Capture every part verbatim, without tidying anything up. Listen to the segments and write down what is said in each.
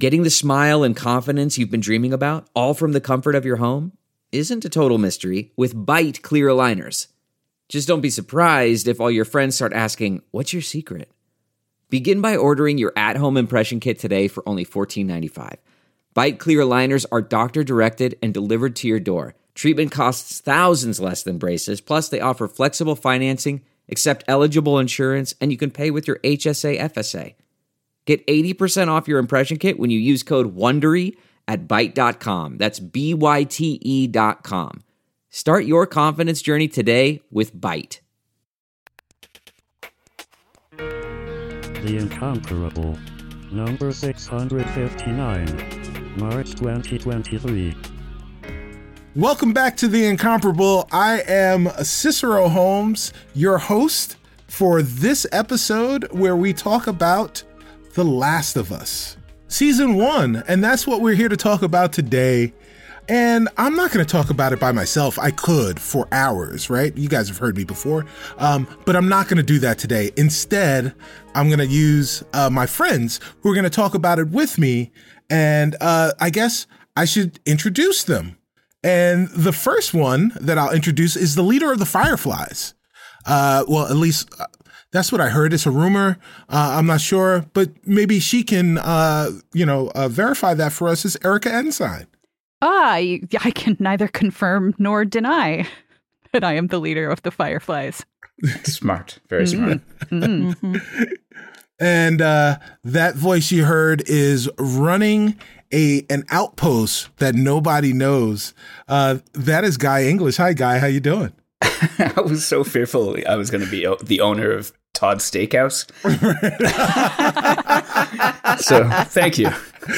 Getting the smile and confidence you've been dreaming about, all from the comfort of your home, isn't a total mystery with Byte clear aligners. Just don't be surprised if all your friends start asking, "What's your secret?" Begin by ordering your at-home impression kit today for only fourteen ninety-five. Byte clear aligners are doctor-directed and delivered to your door. Treatment costs thousands less than braces, plus they offer flexible financing, accept eligible insurance, and you can pay with your H S A F S A. Get eighty percent off your impression kit when you use code WONDERY at byte dot com. That's B Y T E dot com. Start your confidence journey today with Byte. The Incomparable. Number six hundred fifty-nine. March twenty twenty-three. Welcome back to The Incomparable. I am Cicero Holmes, your host for this episode where we talk about The Last of Us, Season one, and that's what we're here to talk about today. And I'm not going to talk about it by myself. I could for hours, right? You guys have heard me before, um, but I'm not going to do that today. Instead, I'm going to use uh, my friends who are going to talk about it with me, and uh, I guess I should introduce them. And the first one that I'll introduce is the leader of the Fireflies. Uh, well, at least uh, that's what I heard. It's a rumor. Uh, I'm not sure, but maybe she can, uh, you know, uh, verify that for us. Is Erica Ensign. Ah, I, I can neither confirm nor deny that I am the leader of the Fireflies. Smart. Very smart. Mm-hmm. Mm-hmm. And uh, that voice you heard is running a an outpost that nobody knows. Uh, that is Guy English. Hi, Guy. How you doing? I was so fearful I was going to be o- the owner of Todd's Steakhouse. So thank you.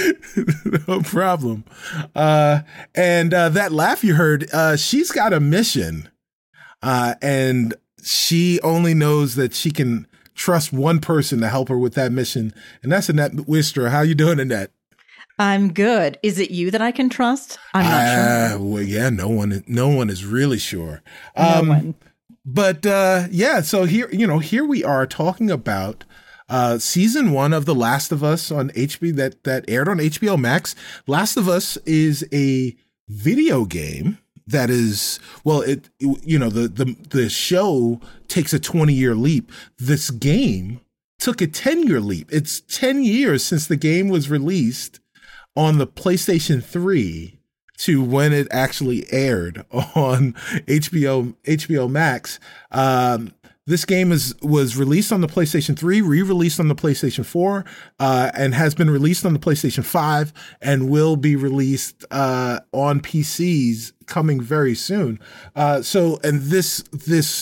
No problem. Uh, and uh, that laugh you heard, uh, she's got a mission. Uh, and she only knows that she can trust one person to help her with that mission. And that's Annette Wistra. How you doing, Annette? I'm good. Is it you that I can trust? I'm not uh, sure. Well, yeah, no one, no one is really sure. Um, no one. But uh, yeah, so here, you know, here we are talking about uh, season one of The Last of Us on H B O that that aired on H B O Max. Last of Us is a video game that is, well, it, you know, the the the show takes a twenty year leap. This game took a ten year leap. It's ten years since the game was released on the PlayStation three to when it actually aired on H B O H B O Max. Um, this game is was released on the PlayStation three, re-released on the PlayStation four, uh, and has been released on the PlayStation five, and will be released uh, on P Cs coming very soon. Uh, so, and this this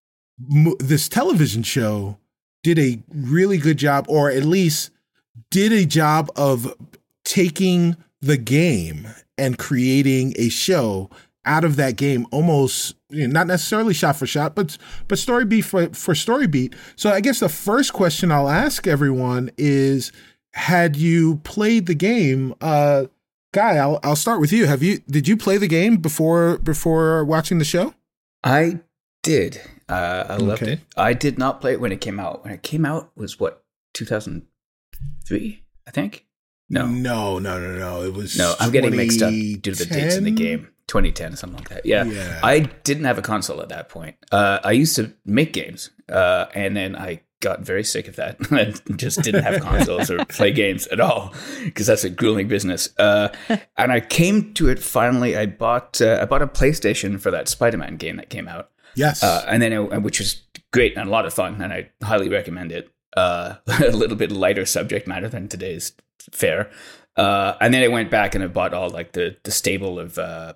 this television show did a really good job, or at least did a job of taking the game and creating a show out of that game, almost, you know, not necessarily shot for shot, but but story beat for, for story beat. So I guess the first question I'll ask everyone is, had you played the game? Uh, Guy, I'll I'll start with you. Have you did you play the game before before watching the show? I did. Uh, I loved Okay. it. I did not play it when it came out. When it came out was what, two thousand three, I think? No. No, no, no, no. It was No, I'm getting mixed up due to the dates in the game. twenty ten, something like that. Yeah. Yeah. I didn't have a console at that point. Uh, I used to make games, uh, and then I got very sick of that. I just didn't have consoles or play games at all, because that's a grueling business. Uh, and I came to it finally. I bought uh, I bought a PlayStation for that Spider-Man game that came out. Yes. Uh, and then, it, which was great and a lot of fun, and I highly recommend it. Uh, a little bit lighter subject matter than today's fare. Uh, and then I went back and I bought all like the the stable of uh,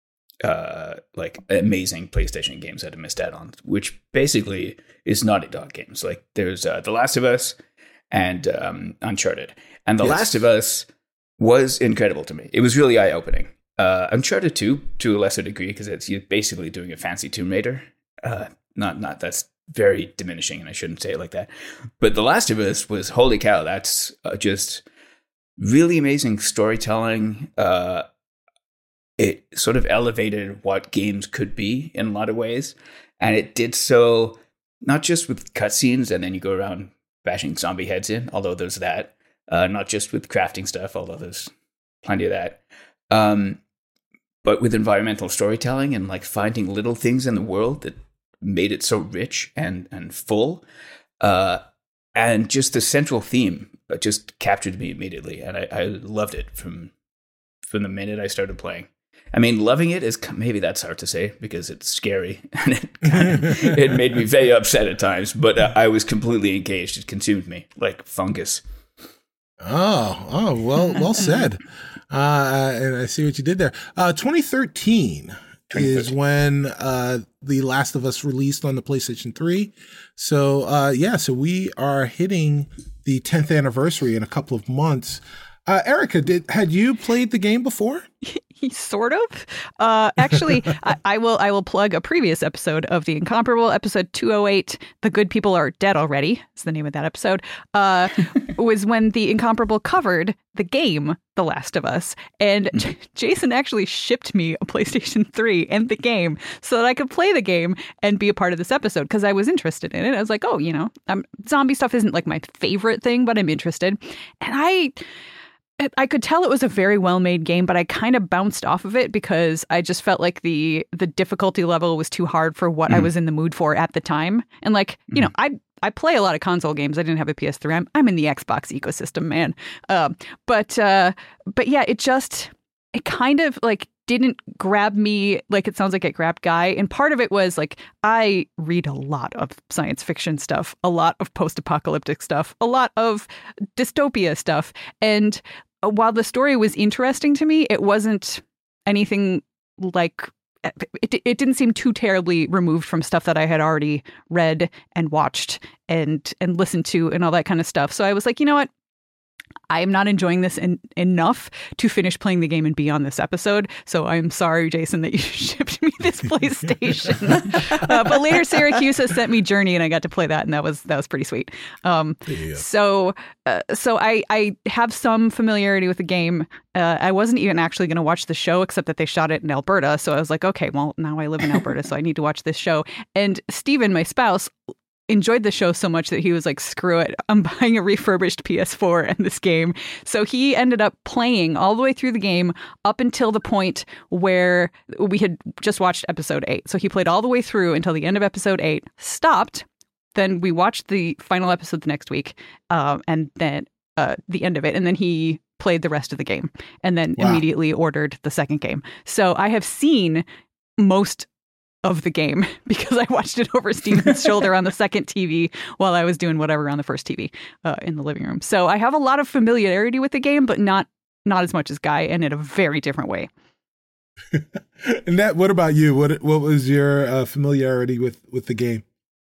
uh, like amazing PlayStation games that I missed out on, which basically is Naughty Dog games. Like there's uh, The Last of Us and um, Uncharted. And The Yes. Last of Us was incredible to me. It was really eye opening. Uh, Uncharted two, to a lesser degree, because it's you're basically doing a fancy Tomb Raider. Uh, not not that's very diminishing, and I shouldn't say it like that. But The Last of Us was, holy cow, that's uh, just really amazing storytelling. Uh, it sort of elevated what games could be in a lot of ways. And it did so not just with cutscenes and then you go around bashing zombie heads in, although there's that, uh, not just with crafting stuff, although there's plenty of that, um, but with environmental storytelling and like finding little things in the world that made it so rich and and full, uh, and just the central theme just captured me immediately, and I, I loved it from from the minute I started playing. I mean, loving it is maybe that's hard to say because it's scary and it kind of, it made me very upset at times. But uh, I was completely engaged; it consumed me like fungus. Oh, oh, well, well said. Uh, and I see what you did there. Uh, twenty thirteen is when uh, The Last of Us released on the PlayStation three. So, uh, yeah, so we are hitting the tenth anniversary in a couple of months. Uh, Erica, did had you played the game before? Sort of. Uh, actually, I, I will I will plug a previous episode of The Incomparable, episode two oh eight, The Good People Are Dead Already, is the name of that episode, uh, was when The Incomparable covered the game The Last of Us. And J- Jason actually shipped me a PlayStation three and the game so that I could play the game and be a part of this episode because I was interested in it. I was like, oh, you know, um, zombie stuff isn't like my favorite thing, but I'm interested. And I... I could tell it was a very well-made game, but I kind of bounced off of it because I just felt like the the difficulty level was too hard for what mm. I was in the mood for at the time. And like, mm. you know, I I play a lot of console games. I didn't have a P S three. I'm, I'm in the Xbox ecosystem, man. Uh, but uh, but yeah, it just it kind of like didn't grab me like it sounds like it grabbed Guy. And part of it was like I read a lot of science fiction stuff, a lot of post-apocalyptic stuff, a lot of dystopia stuff. And while the story was interesting to me, it wasn't anything like it, it didn't seem too terribly removed from stuff that I had already read and watched and and listened to and all that kind of stuff. So I was like, you know what? I am not enjoying this in, enough to finish playing the game and be on this episode. So I'm sorry, Jason, that you shipped me this PlayStation. uh, but later, Syracuse sent me Journey, and I got to play that, and that was that was pretty sweet. Um, yeah. So, uh, so I I have some familiarity with the game. Uh, I wasn't even actually going to watch the show, except that they shot it in Alberta. So I was like, okay, well, now I live in Alberta, so I need to watch this show. And Steven, my spouse, enjoyed the show so much that he was like, screw it, I'm buying a refurbished P S four and this game. So he ended up playing all the way through the game up until the point where we had just watched episode eight. So he played all the way through until the end of episode eight, stopped. Then we watched the final episode the next week, uh, and then uh, the end of it. And then he played the rest of the game and then wow. immediately ordered the second game. So I have seen most of the game because I watched it over Steven's shoulder on the second T V while I was doing whatever on the first T V uh, in the living room. So I have a lot of familiarity with the game, but not not as much as Guy, and in a very different way. And that, what about you? What what was your uh, familiarity with with the game?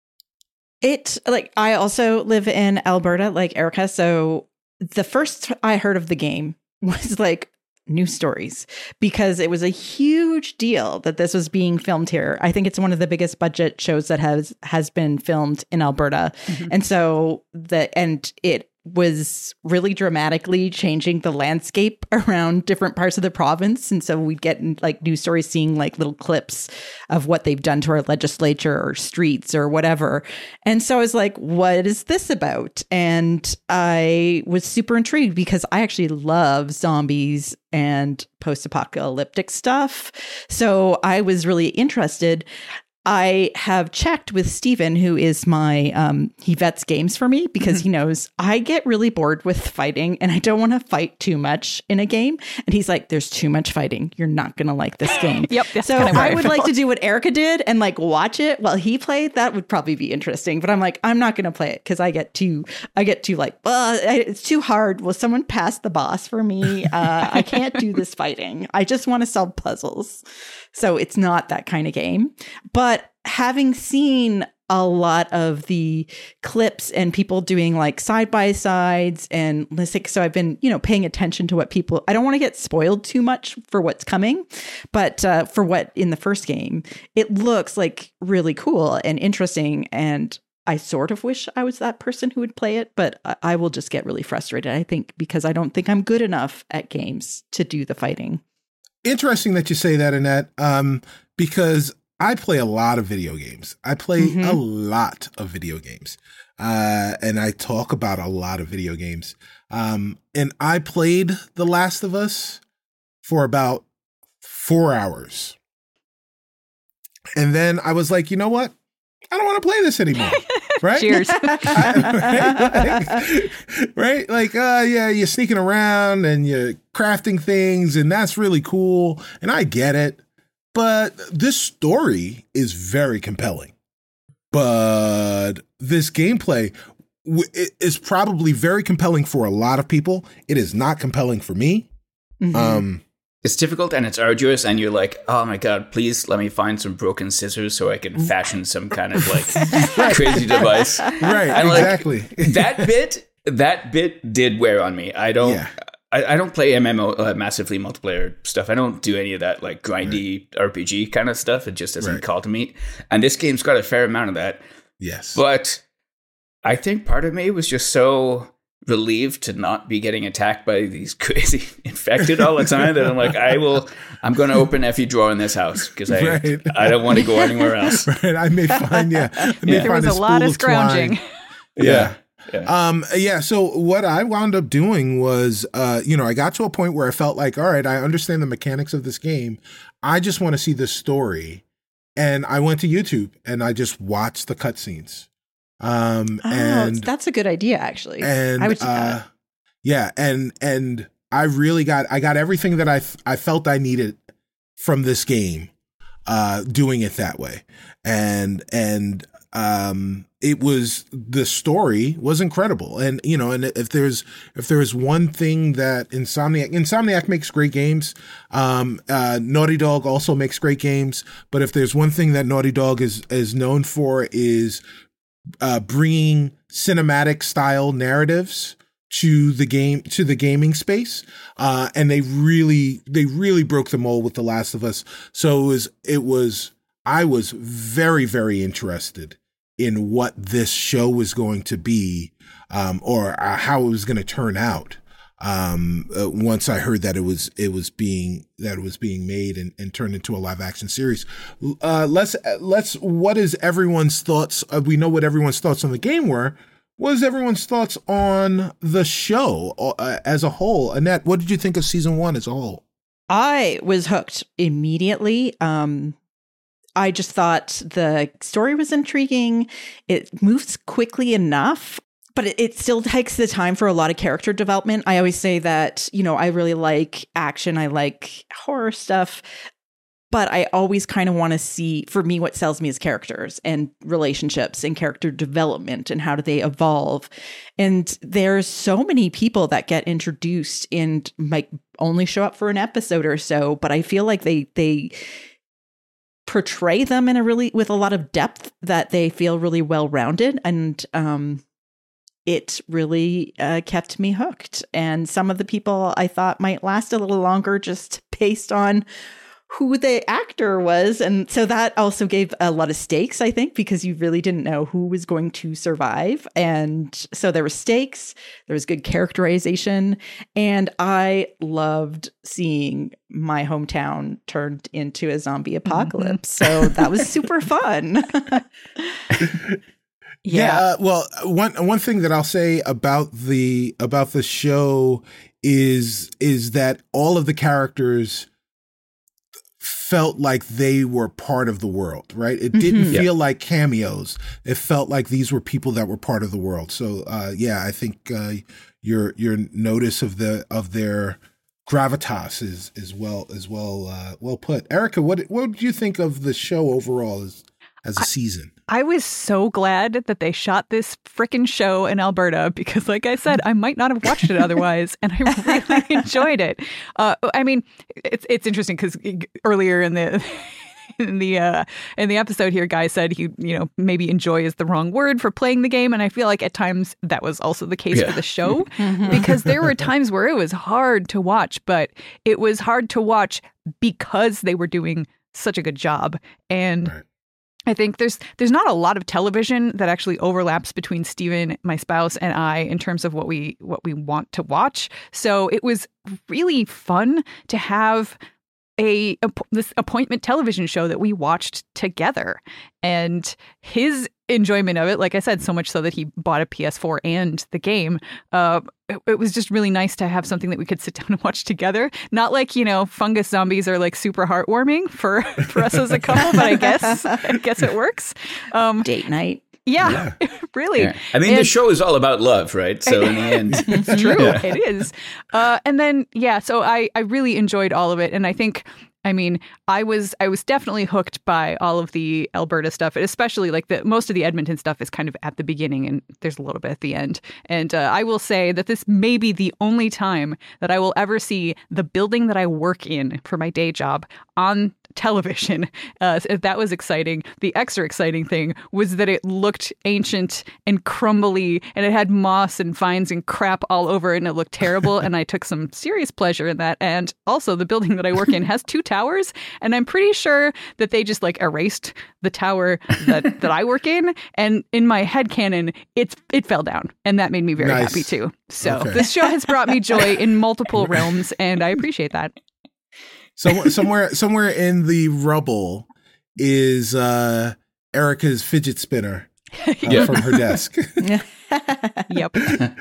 It like I also live in Alberta, like Erica. So the first I heard of the game was like news stories because it was a huge deal that this was being filmed here. I think it's one of the biggest budget shows that has has been filmed in Alberta. Mm-hmm. And so the and it was really dramatically changing the landscape around different parts of the province. And so we'd get like news stories seeing like little clips of what they've done to our legislature or streets or whatever. And so I was like, what is this about? And I was super intrigued because I actually love zombies and post-apocalyptic stuff. So I was really interested. I have checked with Steven, who is my, um, he vets games for me because mm-hmm. he knows I get really bored with fighting and I don't want to fight too much in a game. And he's like, there's too much fighting. You're not going to like this game. Yep. So kind of I would like to do what Erica did and like watch it while he played. That would probably be interesting. But I'm like, I'm not going to play it because I get too, I get too like, uh, it's too hard. Will someone pass the boss for me? Uh, I can't do this fighting. I just want to solve puzzles. So it's not that kind of game. But having seen a lot of the clips and people doing like side by sides and listening, so I've been, you know, paying attention to what people, I don't want to get spoiled too much for what's coming, but uh, for what in the first game, it looks like really cool and interesting. And I sort of wish I was that person who would play it, but I will just get really frustrated, I think, because I don't think I'm good enough at games to do the fighting. Interesting that you say that, Annette, um, because I play a lot of video games. I play mm-hmm. a lot of video games. uh, and I talk about a lot of video games. Um, and I played The Last of Us for about four hours. And then I was like, you know what? I don't want to play this anymore. Right? Cheers. right? Like, right? Like, uh, yeah, you're sneaking around and you're crafting things, and that's really cool. And I get it. But this story is very compelling. But this gameplay w- is probably very compelling for a lot of people. It is not compelling for me. Mhm. Um, It's difficult and it's arduous, and you're like, oh my god, please let me find some broken scissors so I can fashion some kind of like crazy device. right, And, like, exactly. that bit, that bit did wear on me. I don't, Yeah. I, I don't play M M O uh, massively multiplayer stuff. I don't do any of that like grindy R P G kind of stuff. It just doesn't Right. call to me. And this game's got a fair amount of that. Yes. But I think part of me was just so relieved to not be getting attacked by these crazy infected all the time that I'm like, I will, I'm going to open every drawer in this house because I, Right. I don't want to go anywhere else. right, I may find, yeah. I may Yeah. There find was a lot spool of scrounging. twine. Yeah. Yeah. Um, yeah. So what I wound up doing was, uh, you know, I got to a point where I felt like, all right, I understand the mechanics of this game. I just want to see this story. And I went to YouTube and I just watched the cutscenes. Um, Oh, and that's a good idea, actually. and I would do uh, that. yeah, and and I really got I got everything that I f- I felt I needed from this game, uh, doing it that way, and and um, it was the story was incredible, and you know, and if there's if there's one thing that Insomniac Insomniac makes great games, um, uh, Naughty Dog also makes great games, but if there's one thing that Naughty Dog is is known for is Uh, bringing cinematic style narratives to the game, to the gaming space. Uh, and they really, they really broke the mold with The Last of Us. So it was, it was, I was very, very interested in what this show was going to be, um, or uh, how it was going to turn out. Um, uh, once I heard that it was, it was being, that it was being made and, and turned into a live action series. Uh, let's, let's, what is everyone's thoughts? Uh, we know what everyone's thoughts on the game were. What is everyone's thoughts on the show uh, as a whole? Annette, what did you think of season one as a whole? I was hooked immediately. Um, I just thought the story was intriguing. It moves quickly enough, but it, it still takes the time for a lot of character development. I always say that, you know, I really like action. I like horror stuff, but I always kind of want to see, for me, what sells me is characters and relationships and character development and how do they evolve. And there's so many people that get introduced and might only show up for an episode or so, but I feel like they, they, portray them in a really, with a lot of depth, that they feel really well-rounded. And, um, it really uh, kept me hooked. And some of the people I thought might last a little longer just based on who the actor was. And so that also gave a lot of stakes, I think, because you really didn't know who was going to survive. And so there were stakes, there was good characterization. And I loved seeing my hometown turned into a zombie apocalypse. Mm-hmm. So that was super fun. Yeah. yeah uh, well, one one thing that I'll say about the about the show is is that all of the characters felt like they were part of the world, right? It didn't mm-hmm. feel yeah. like cameos. It felt like these were people that were part of the world. So, uh, yeah, I think uh, your your notice of the of their gravitas is is well as well uh, well put. Erica, what what did you think of the show overall as as a I- season? I was so glad that they shot this frickin' show in Alberta because, like I said, I might not have watched it otherwise, and I really enjoyed it. Uh, I mean, it's it's interesting because earlier in the in the uh, in the episode here, Guy said he, you know, maybe enjoy is the wrong word for playing the game, and I feel like at times that was also the case yeah. for the show because there were times where it was hard to watch, but it was hard to watch because they were doing such a good job. And right. I think there's there's not a lot of television that actually overlaps between Steven, my spouse, and I in terms of what we what we want to watch. So it was really fun to have a, a this appointment television show that we watched together. And his enjoyment of it. Like I said, so much so that he bought a P S four and the game. Uh, it, it was just really nice to have something that we could sit down and watch together. Not like, you know, fungus zombies are like super heartwarming for, for us as a couple, but I guess I guess it works. Um, Date night. Yeah, yeah. Really. Yeah. I mean, and, the show is all about love, right? So in the end, it's true. Yeah. It is. Uh, and then, yeah, so I, I really enjoyed all of it. And I think, I mean, I was I was definitely hooked by all of the Alberta stuff, especially like the most of the Edmonton stuff is kind of at the beginning and there's a little bit at the end. And uh, I will say that this may be the only time that I will ever see the building that I work in for my day job on television. Uh, that was exciting. The extra exciting thing was that it looked ancient and crumbly and it had moss and vines and crap all over it and it looked terrible. And I took some serious pleasure in that. And also the building that I work in has two towers. And I'm pretty sure that they just like erased the tower that, that I work in. And in my headcanon, it's it fell down. And that made me very Nice. happy too. So Okay. this show has brought me joy in multiple realms and I appreciate that. So, somewhere, somewhere in the rubble is uh, Erica's fidget spinner uh, Yeah. from her desk. Yep.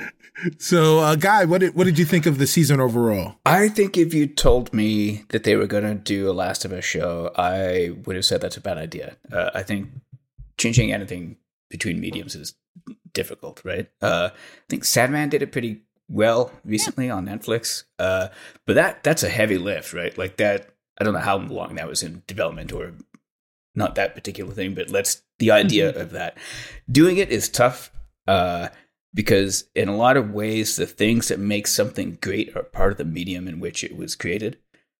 So, uh, Guy, what did what did you think of the season overall? I think if you told me that they were going to do a Last of Us show, I would have said that's a bad idea. Uh, I think changing anything between mediums is difficult, right? Uh, I think Sandman did it pretty well recently on Netflix, uh, but that that's a heavy lift, right? Like that, I don't know how long that was in development or not that particular thing, but let's the idea of that. Doing it is tough uh, because in a lot of ways, the things that make something great are part of the medium in which it was created.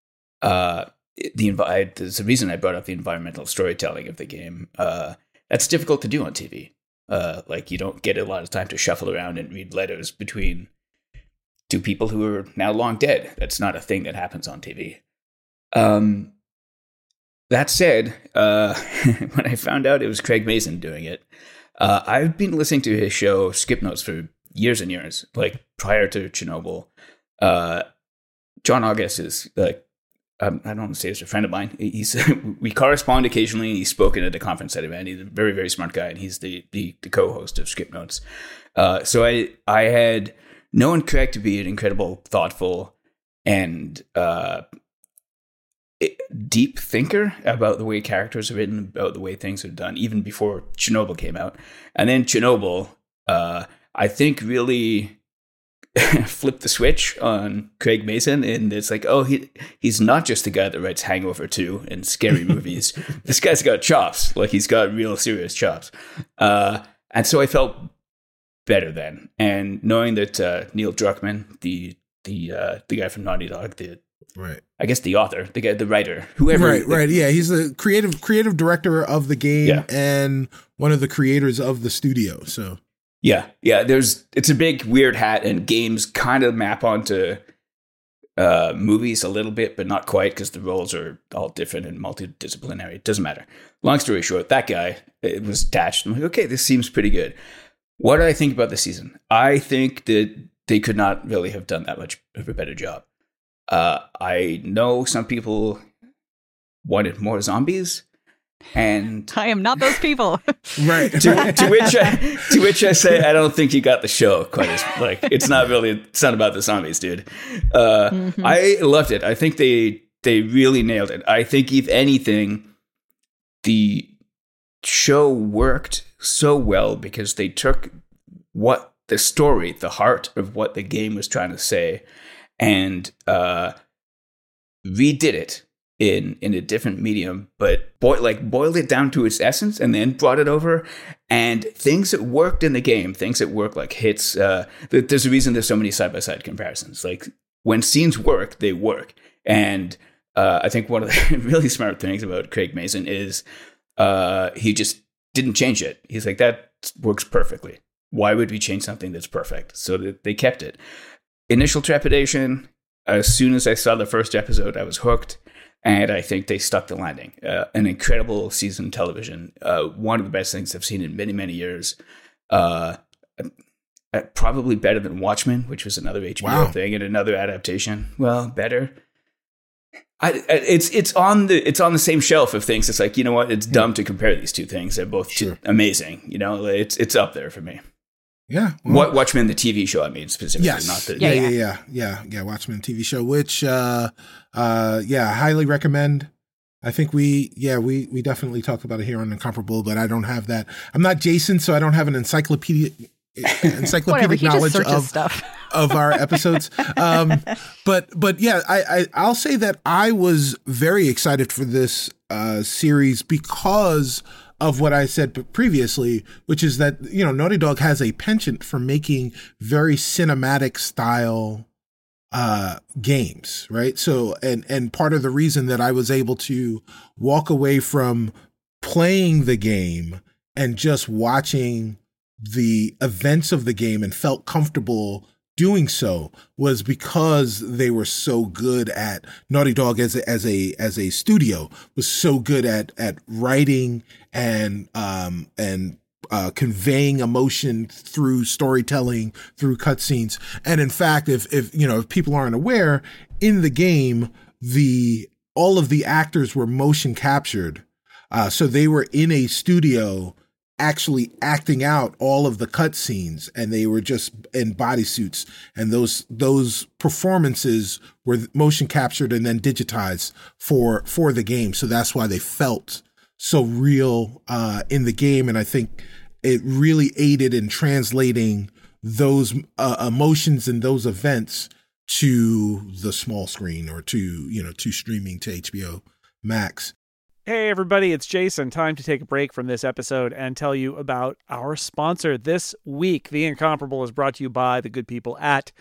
Uh, the envi- There's a reason I brought up the environmental storytelling of the game. Uh, that's difficult to do on T V. Uh, like you don't get a lot of time to shuffle around and read letters between two people who are now long dead. That's not a thing that happens on T V. Um, that said, uh, when I found out it was Craig Mazin doing it, uh, I've been listening to his show Skip Notes for years and years, like prior to Chernobyl. Uh, John August is like, um, I don't want to say he's a friend of mine. He's we correspond occasionally. He's spoken at a conference at event. He's a very, very smart guy, and he's the the, the co-host of Skip Notes. Uh, so I I had known Craig to be an incredible, thoughtful, and uh, deep thinker about the way characters are written, about the way things are done, even before Chernobyl came out. And then Chernobyl, uh, I think, really flipped the switch on Craig Mazin. And it's like, oh, he he's not just the guy that writes Hangover two and scary movies. This guy's got chops. Like, he's got real serious chops. Uh, and so I felt better then. And knowing that uh, Neil Druckmann, the the uh, the guy from Naughty Dog, the Right. I guess the author, the guy, the writer, whoever. Right, right. Yeah, he's the creative creative director of the game Yeah. and one of the creators of the studio. So Yeah, yeah. There's it's a big weird hat, and games kind of map onto uh, movies a little bit, but not quite because the roles are all different and multidisciplinary. It doesn't matter. Long story short, that guy it was attached. I'm like, okay, this seems pretty good. What do I think about the season? I think that they could not really have done that much of a better job. Uh, I know some people wanted more zombies, and I am not those people. right. to, to which I to which I say I don't think you got the show quite as like it's not really it's not about the zombies, dude. Uh, Mhm. I loved it. I think they they really nailed it. I think if anything, the show worked so well because they took what the story, the heart of what the game was trying to say, and uh, redid it in in a different medium, but boy, like boiled it down to its essence, and then brought it over. And things that worked in the game, things that work like hits. Uh, th- there's a reason there's so many side by side comparisons. Like when scenes work, they work. And uh, I think one of the really smart things about Craig Mazin is uh, he just didn't change it. He's like, that works perfectly. Why would we change something that's perfect? So that they kept it. Initial trepidation. As soon as I saw the first episode, I was hooked. And I think they stuck the landing. Uh, an incredible season television. Uh, one of the best things I've seen in many, many years. Uh, uh, probably better than Watchmen, which was another H B O Wow. thing and another adaptation. Well, better. I, it's it's on the it's on the same shelf of things. It's like, you know what? It's dumb to compare these two things. They're both Sure. amazing. You know, it's it's up there for me. Yeah. Well, Watchmen, the T V show, I mean, specifically, yes. not the yeah, yeah, yeah, yeah, yeah. Watchmen T V show, which, uh, uh, yeah, I highly recommend. I think we, yeah, we we definitely talked about it here on Incomparable, but I don't have that. I'm not Jason, so I don't have an encyclopedia. encyclopedic knowledge of stuff. of our episodes. Um, but but yeah, I, I I'll say that I was very excited for this uh, series because of what I said previously, which is that, you know, Naughty Dog has a penchant for making very cinematic style uh, games, right? So and and part of the reason that I was able to walk away from playing the game and just watching the events of the game and felt comfortable doing so was because they were so good at Naughty Dog as a, as a as a studio was so good at at writing and um and uh conveying emotion through storytelling, through cutscenes. And in fact, if if you know if people aren't aware, in the game the all of the actors were motion captured, uh so they were in a studio actually acting out all of the cutscenes, and they were just in bodysuits, and those those performances were motion captured and then digitized for for the game. So that's why they felt so real uh, in the game, and I think it really aided in translating those uh, emotions and those events to the small screen or to you know to streaming to H B O Max. Hey everybody, it's Jason. Time to take a break from this episode and tell you about our sponsor this week. The Incomparable is brought to you by the good people at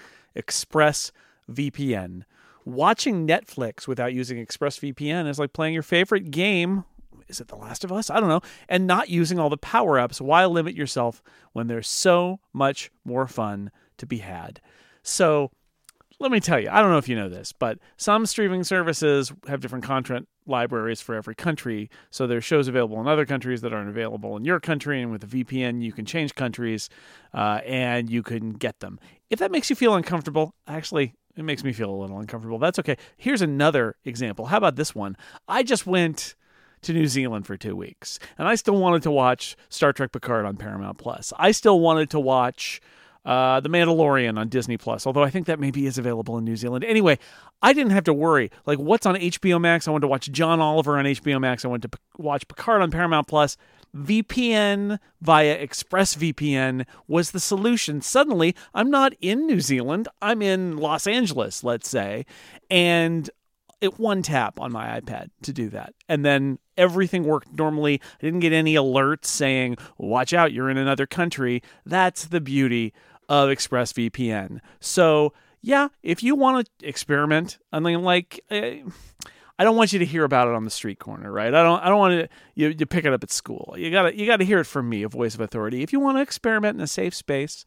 ExpressVPN. Watching Netflix without using ExpressVPN is like playing your favorite game. Is it The Last of Us? I don't know. And not using all the power-ups. Why limit yourself when there's so much more fun to be had? So let me tell you, I don't know if you know this, but some streaming services have different content libraries for every country. So there's shows available in other countries that aren't available in your country. And with a V P N, you can change countries uh, and you can get them. If that makes you feel uncomfortable, actually, it makes me feel a little uncomfortable. That's okay. Here's another example. How about this one? I just went to New Zealand for two weeks, and I still wanted to watch Star Trek Picard on Paramount Plus. I still wanted to watch Uh, The Mandalorian on Disney Plus, although I think that maybe is available in New Zealand. Anyway, I didn't have to worry. Like, what's on H B O Max? I wanted to watch John Oliver on H B O Max. I wanted to p- watch Picard on Paramount Plus. V P N via ExpressVPN was the solution. Suddenly, I'm not in New Zealand. I'm in Los Angeles, let's say, and it one tap on my iPad to do that. And then everything worked normally. I didn't get any alerts saying, watch out, you're in another country. That's the beauty of ExpressVPN. So yeah, if you want to experiment, I mean, like, I don't want you to hear about it on the street corner, right? I don't, I don't want to, you, you pick it up at school. You gotta, you gotta hear it from me, a voice of authority. If you want to experiment in a safe space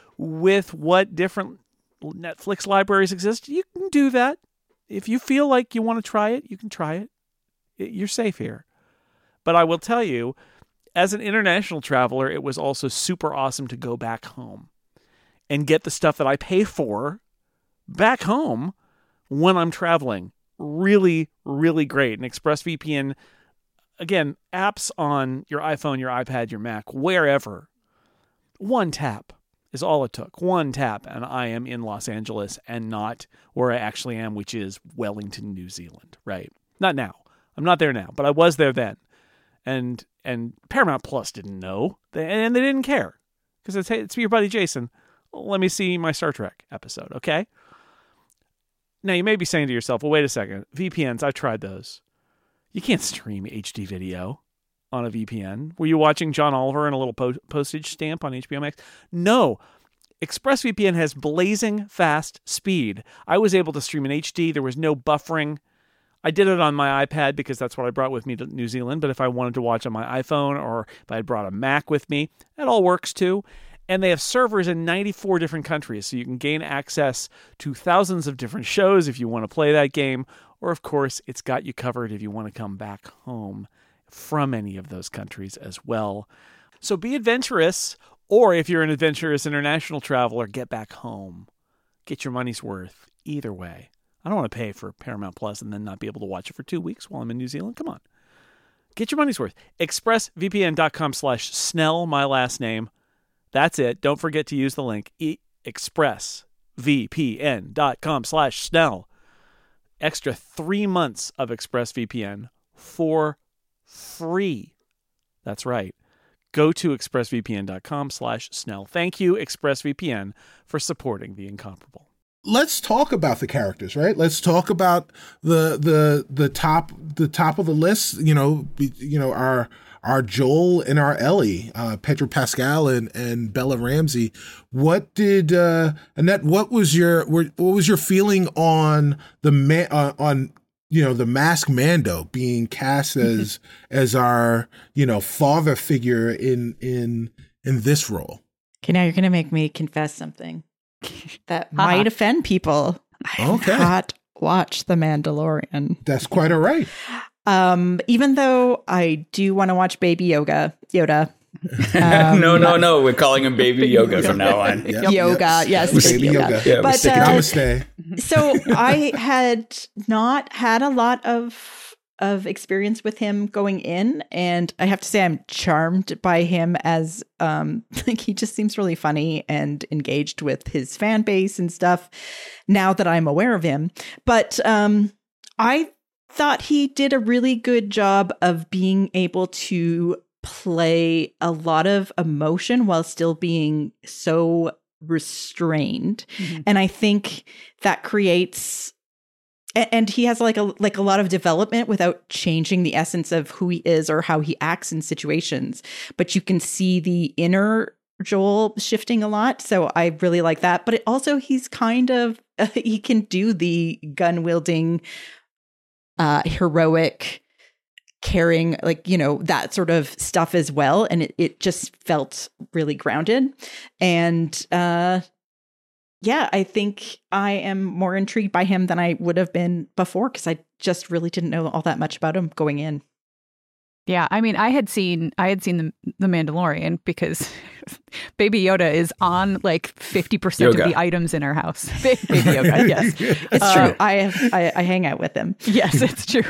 with what different Netflix libraries exist, you can do that. If you feel like you want to try it, you can try it. You're safe here. But I will tell you, as an international traveler, it was also super awesome to go back home and get the stuff that I pay for back home when I'm traveling. Really, really great. And ExpressVPN, again, apps on your iPhone, your iPad, your Mac, wherever. One tap is all it took. One tap, and I am in Los Angeles and not where I actually am, which is Wellington, New Zealand, right? Not now. I'm not there now, but I was there then. And and Paramount Plus didn't know, and they didn't care. Because it's, hey, it's your buddy Jason. Let me see my Star Trek episode, okay? Now, you may be saying to yourself, well, wait a second. V P Ns, I've tried those. You can't stream H D video on a V P N. Were you watching John Oliver and a little po- postage stamp on H B O Max? No. ExpressVPN has blazing fast speed. I was able to stream in H D. There was no buffering. I did it on my iPad because that's what I brought with me to New Zealand. But if I wanted to watch on my iPhone or if I had brought a Mac with me, that all works too. And they have servers in ninety-four different countries, so you can gain access to thousands of different shows if you want to play that game. Or, of course, it's got you covered if you want to come back home from any of those countries as well. So be adventurous, or if you're an adventurous international traveler, get back home. Get your money's worth either way I don't want to pay for Paramount Plus and then not be able to watch it for two weeks while I'm in New Zealand. Come on. Get your money's worth. expressvpn.com slash Snell, my last name. That's it. Don't forget to use the link e- expressvpn.com slash Snell. Extra three months of ExpressVPN for free. That's right. Go to expressvpn.com slash Snell. Thank you, ExpressVPN, for supporting The Incomparable. Let's talk about the characters, right? Let's talk about the the the top the top of the list. You know, be, you know our our Joel and our Ellie, uh, Pedro Pascal and and Bella Ramsey. What did uh, Annette? What was your what was your feeling on the ma- uh, on you know the masked Mando being cast as as our you know father figure in in in this role? Okay, now you're gonna make me confess something that might offend people. I have Okay. not watched The Mandalorian. That's quite all right. Um, even though I do want to watch Baby Yoga, Yoda. Um, no, no, no. We're calling him Baby Yoga from now on. Yep, Yoga, yep. yes, Baby Baby yoga. Yoga. Yeah, we're But sticking uh, to it. Namaste. so I had not had a lot of of experience with him going in, and I have to say I'm charmed by him as um like he just seems really funny and engaged with his fan base and stuff now that I'm aware of him. But um I thought he did a really good job of being able to play a lot of emotion while still being so restrained. Mhm. And I think that creates a- and he has like a like a lot of development without changing the essence of who he is or how he acts in situations. But you can see the inner Joel shifting a lot. So I really like that. But it also he's kind of uh, he can do the gun wielding uh heroic caring, like, you know, that sort of stuff as well. And it, it just felt really grounded. And uh yeah, I think I am more intrigued by him than I would have been before because I just really didn't know all that much about him going in. Yeah, I mean, I had seen I had seen the the Mandalorian because Baby Yoda is on like fifty percent of Yoga. the items in our house. Ba- Baby Yoda, yes, It's Uh, true. I, have, I I hang out with him. yes, it's true.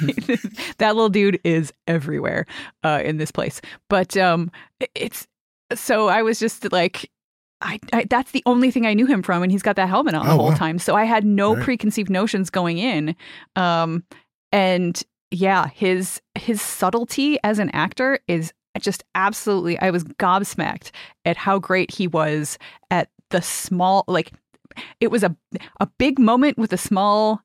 That little dude is everywhere uh, in this place. But um, it's so I was just like. I, I that's the only thing I knew him from, and he's got that helmet on the Oh, whole wow. time. So I had no Right. preconceived notions going in. Um, and yeah, his his subtlety as an actor is just absolutely. I was gobsmacked at how great he was at the small, like it was a a big moment with a small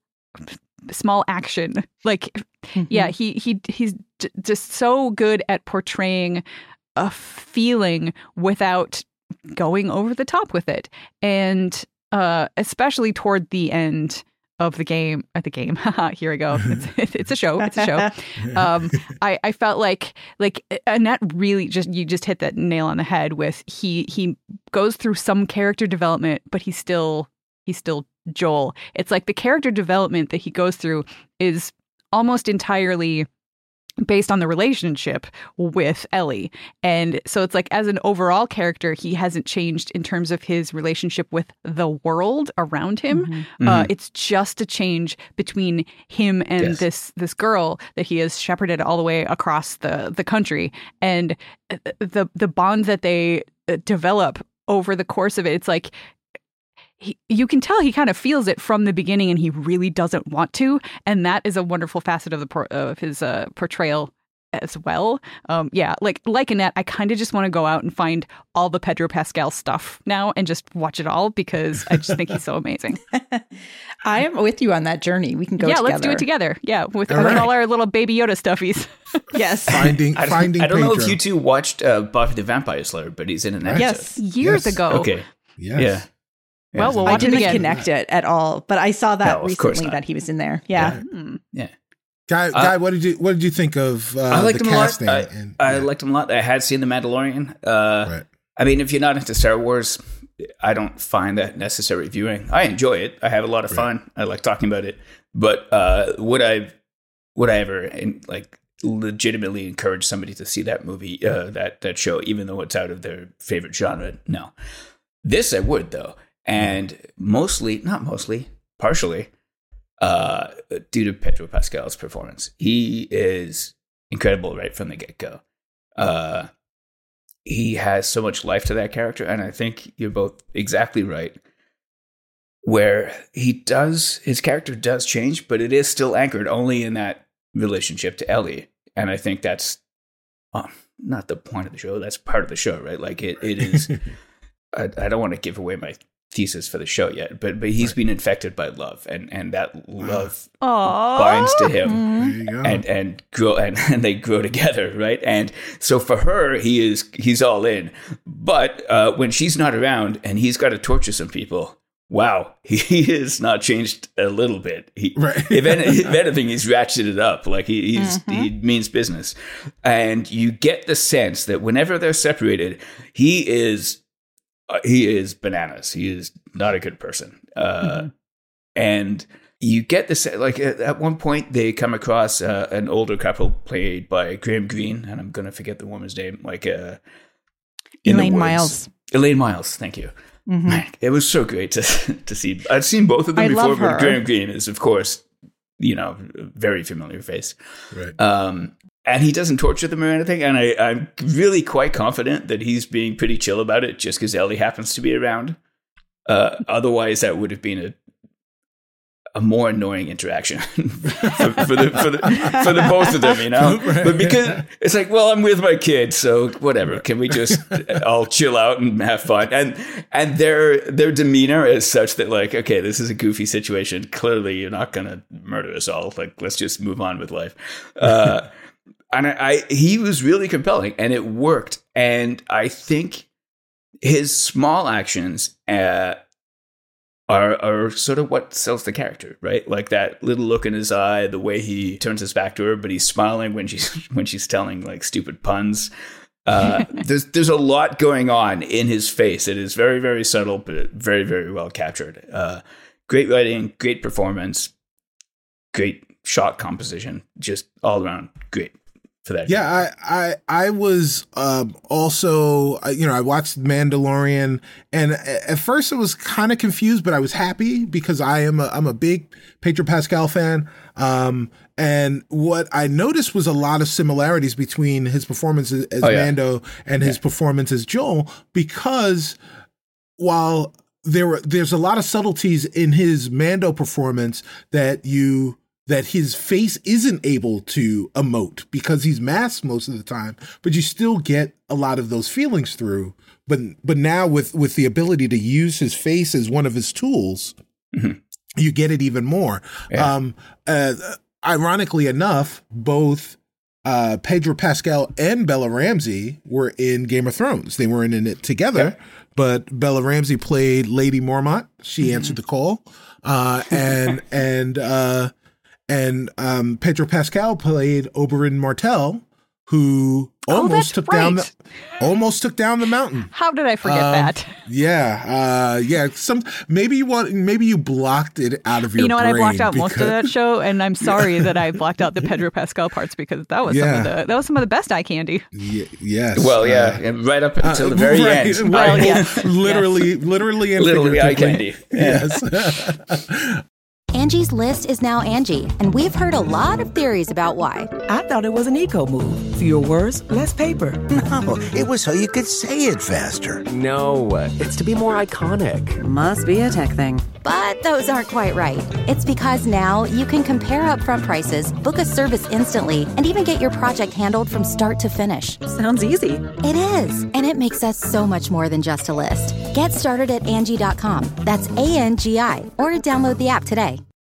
small action. Like yeah, he he he's j- just so good at portraying a feeling without going over the top with it. And uh, especially toward the end of the game, at the game, here we go. It's, it's a show. It's a show. Um, I, I felt like, like Annette really just, you just hit that nail on the head with he, he goes through some character development, but he's still, he's still Joel. It's like the character development that he goes through is almost entirely based on the relationship with Ellie. And so it's like as an overall character, he hasn't changed in terms of his relationship with the world around him. Mm-hmm. Uh, it's just a change between him and Yes. this this girl that he has shepherded all the way across the, the country. And the the bond that they uh, develop over the course of it, it's like He, you can tell he kind of feels it from the beginning and he really doesn't want to. And that is a wonderful facet of the por- of his uh, portrayal as well. Um, yeah, like like Annette, I kind of just want to go out and find all the Pedro Pascal stuff now and just watch it all because I just think he's so amazing. I am with you on that journey. We can go yeah, together. let's do it together. Yeah, with, All with right. all our little Baby Yoda stuffies. Yes. Finding, I don't, finding I don't know Pedro. if you two watched uh, Buffy the Vampire Slayer, but he's in an episode. Yes. Years Yes. ago. Okay. Yes. Yeah. Well, Yeah. we'll I watch it didn't again. connect it at all, but I saw that No, of course recently not. that he was in there. Yeah. Hmm. Yeah. Guy, Uh, guy, what did you what did you think of uh, I liked the him a lot. casting? I, and- I yeah, liked him a lot. I had seen The Mandalorian. Uh, right. I mean, if you're not into Star Wars, I don't find that necessary viewing. I enjoy it. I have a lot of fun. I like talking about it. But uh, would I would I ever in, like legitimately encourage somebody to see that movie, uh, that that show, even though it's out of their favorite genre? No. This I would though, and mostly, not mostly, partially uh, due to Pedro Pascal's performance. He is incredible right from the get-go. Uh, he has so much life to that character, and I think you're both exactly right, where he does, his character does change, but it is still anchored only in that relationship to Ellie. And I think that's um, not the point of the show. That's part of the show, right? Like it, it is, I, I don't want to give away my thesis for the show yet, but but he's right. been infected by love, and, and that love Aww. binds to him, mm-hmm. and and grow and, and they grow together, right? And so for her, he is he's all in. But uh, when she's not around and he's got to torture some people, wow, he has not changed a little bit. He, right. if, any, if anything, he's ratcheted it up. Like he he's, mm-hmm. he means business, and you get the sense that whenever they're separated, he is. Uh, he is bananas. He is not a good person. Uh, mm-hmm. And you get this, like at, at one point they come across uh, an older couple played by Graham Greene, and I'm going to forget the woman's name, like uh, Elaine Miles. Elaine Miles, thank you. Mm-hmm. Man, it was so great to to see. I've seen both of them I before, love her. but Graham Greene is, of course, you know, a very familiar face. Right. Um, And he doesn't torture them or anything. And I, I'm really quite confident that he's being pretty chill about it just because Ellie happens to be around. Uh, otherwise, that would have been a a more annoying interaction for, for the for the for the both of them, you know. Right. But because it's like, well, I'm with my kids, so whatever. Can we just all chill out and have fun? And and their their demeanor is such that, like, okay, this is a goofy situation. Clearly, you're not going to murder us all. Like, let's just move on with life. Uh, And I, I, he was really compelling, and it worked. And I think his small actions uh, are are sort of what sells the character, right? Like that little look in his eye, the way he turns his back to her, but he's smiling when she's when she's telling like stupid puns. Uh, there's there's a lot going on in his face. It is very very subtle, but very very well captured. Uh, great writing, great performance, great shot composition, just all around great. For that. Yeah, I, I, I was um, also, you know, I watched Mandalorian, and at first I was kind of confused, but I was happy because I am a, I'm a big Pedro Pascal fan. Um, and what I noticed was a lot of similarities between his performance as, as oh, yeah. Mando and yeah. his performance as Joel, because while there were, there's a lot of subtleties in his Mando performance that you. that his face isn't able to emote because he's masked most of the time, but you still get a lot of those feelings through. But but now with, with the ability to use his face as one of his tools, mm-hmm. you get it even more. Yeah. Um, uh, ironically enough, both uh, Pedro Pascal and Bella Ramsey were in Game of Thrones. They weren't in it together, yeah. but Bella Ramsey played Lady Mormont. She mm-hmm. answered the call. Uh, and, and, uh, And um, Pedro Pascal played Oberyn Martell, who almost oh, took right. down the almost took down the mountain. How did I forget um, that? Yeah, uh, yeah. Some maybe you want maybe you blocked it out of your. You know what? I brain blocked out because, most of that show, and I'm sorry that I blocked out the Pedro Pascal parts because that was yeah. some of the that was some of the best eye candy. Y- yes. Well, yeah, uh, right up until the very right, end. Well, I, yes. literally, yes. literally, and literally eye candy. Yes. Angie's List is now Angie, and we've heard a lot of theories about why. I thought it was an eco move. Fewer words, less paper. No, it was so you could say it faster. No, it's to be more iconic. Must be a tech thing. But those aren't quite right. It's because now you can compare upfront prices, book a service instantly, and even get your project handled from start to finish. Sounds easy. It is, and it makes us so much more than just a list. Get started at Angie dot com. That's A N G I, or download the app today.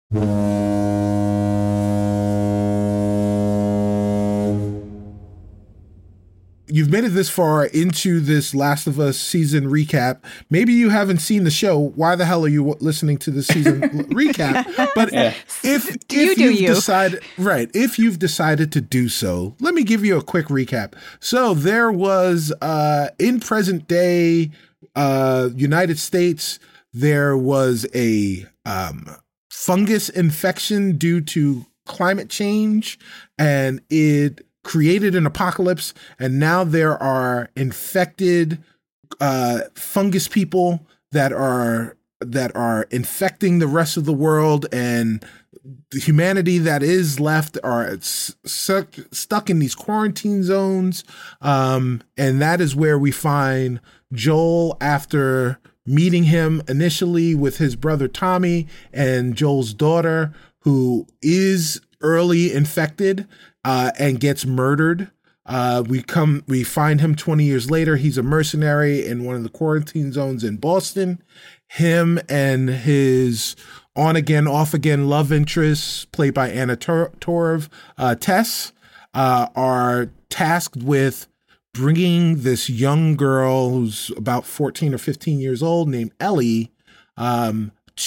You've made it this far into this Last of Us season recap. Maybe you haven't seen the show. Why the hell are you listening to the season recap? But yeah. if, if you do you've you. decided, right, if you've decided to do so, let me give you a quick recap. So there was, uh, in present day, uh, United States, there was a, um, fungus infection due to climate change, and it created an apocalypse, and now there are infected uh, fungus people that are that are infecting the rest of the world, and the humanity that is left are stuck stuck in these quarantine zones. Um, and that is where we find Joel after meeting him initially with his brother Tommy and Joel's daughter, who is early infected uh, and gets murdered. Uh, we come, we find him twenty years later. He's a mercenary in one of the quarantine zones in Boston. Him and his on again, off again love interest, played by Anna Tor- Torv, uh, Tess, uh, are tasked with bringing this young girl who's about fourteen or fifteen years old named Ellie, um,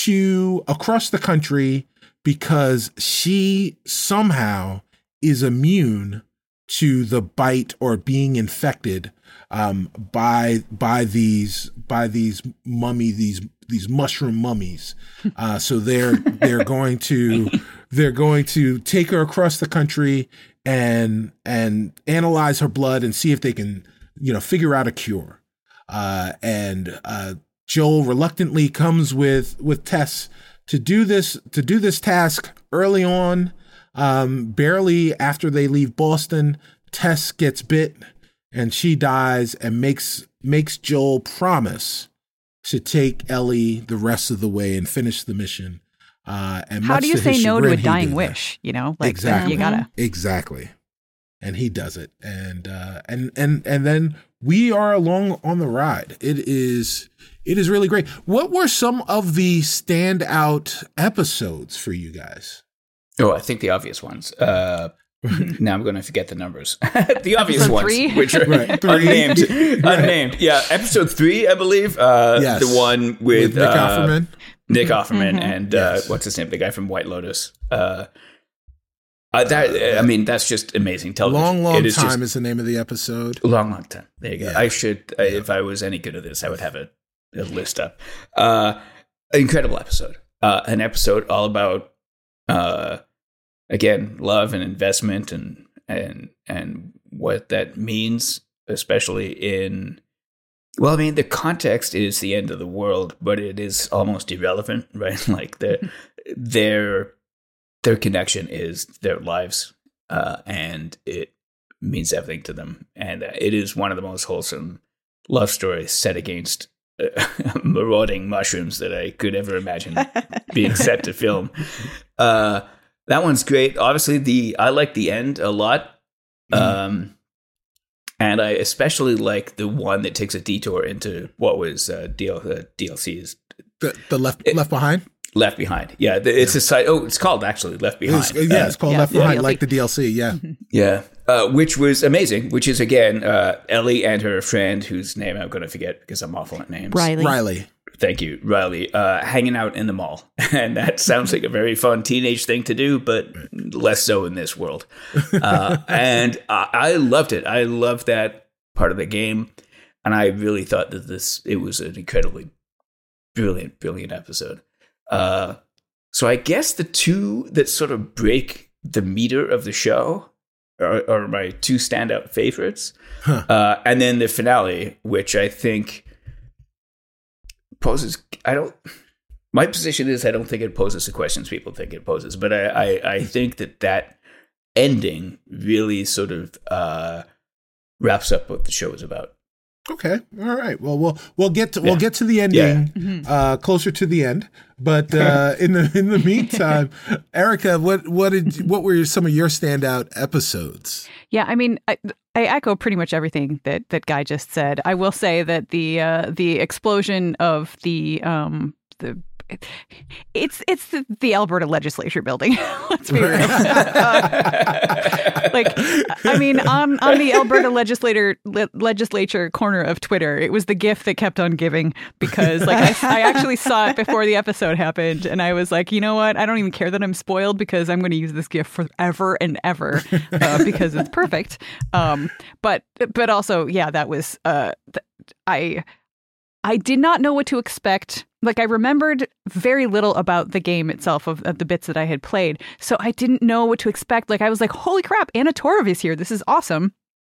to across the country because she somehow is immune to the bite or being infected um, by by these by these mummy these these mushroom mummies. Uh, so they're they're going to they're going to take her across the country and and analyze her blood and see if they can, you know, figure out a cure. Uh, and uh, Joel reluctantly comes with with Tess to do this to do this task early on. Um, barely after they leave Boston, Tess gets bit and she dies, and makes makes Joel promise to take Ellie the rest of the way and finish the mission. Uh, and how do you say no to a dying that. wish? You know, like exactly, you gotta exactly. And he does it, and uh, and and and then we are along on the ride. It is it is really great. What were some of the standout episodes for you guys? Oh, I think the obvious ones. Uh, now I'm going to forget the numbers. The obvious episode ones, three? which are right, unnamed. Unnamed. Yeah, episode three, I believe. Uh, yes. The one with, with Nick uh, Offerman. Nick Offerman Mm-hmm. and uh, Yes. what's his name? The guy from White Lotus. Uh, uh, that I mean, that's just amazing television. Long, long It is time just is the name of the episode. long, long time. There you go. Yeah. I should, uh, if I was any good at this, I would have a, a list up. Uh, incredible episode. Uh, an episode all about. Uh, Again, love and investment and and and what that means, especially in well, I mean, the context is the end of the world, but it is almost irrelevant, right? Like their their their connection is their lives, uh, and it means everything to them. And it is one of the most wholesome love stories set against uh, marauding mushrooms that I could ever imagine being set to film. Uh, That one's great. Obviously, the I like the end a lot, um, mm-hmm. and I especially like the one that takes a detour into what was uh, D L, uh, D L C's The the left it, left behind. Left Behind. Yeah, the, it's yeah. a site. Oh, it's called actually Left Behind. It's, yeah, uh, it's called yeah, Left yeah, Behind, D L C. like the D L C. Yeah, yeah, uh, which was amazing. Which is again uh, Ellie and her friend, whose name I'm going to forget because I'm awful at names. Riley. Riley. Thank you, Riley. Uh, hanging out in the mall, and that sounds like a very fun teenage thing to do, but less so in this world. Uh, and I, I loved it. I loved that part of the game, and I really thought that this it was an incredibly brilliant, brilliant episode. Uh, so I guess the two that sort of break the meter of the show are, are my two standout favorites, huh. uh, and then the finale, which I think. Poses, I don't, my position is I don't think it poses the questions people think it poses, but I, I, I think that that ending really sort of uh, wraps up what the show is about. Okay, all right. Well, we'll we'll get to yeah. we'll get to the ending yeah. uh, closer to the end. But uh, in the in the meantime, Erica, what what did what were some of your standout episodes? Yeah, I mean, I, I echo pretty much everything that that Guy just said. I will say that the uh, the explosion of the um, the it's it's the, the Alberta legislature building. Let's be real. uh, like, I mean, on on the Alberta legislator le- legislature corner of Twitter, it was the GIF that kept on giving because, like, I, I actually saw it before the episode happened, and I was like, you know what? I don't even care that I'm spoiled because I'm going to use this GIF forever and ever uh, because it's perfect. Um, but but also, yeah, that was uh, th- I. I did not know what to expect. Like, I remembered very little about the game itself of, of the bits that I had played. So I didn't know what to expect. Like, I was like, holy crap, Anna Torv is here. This is awesome.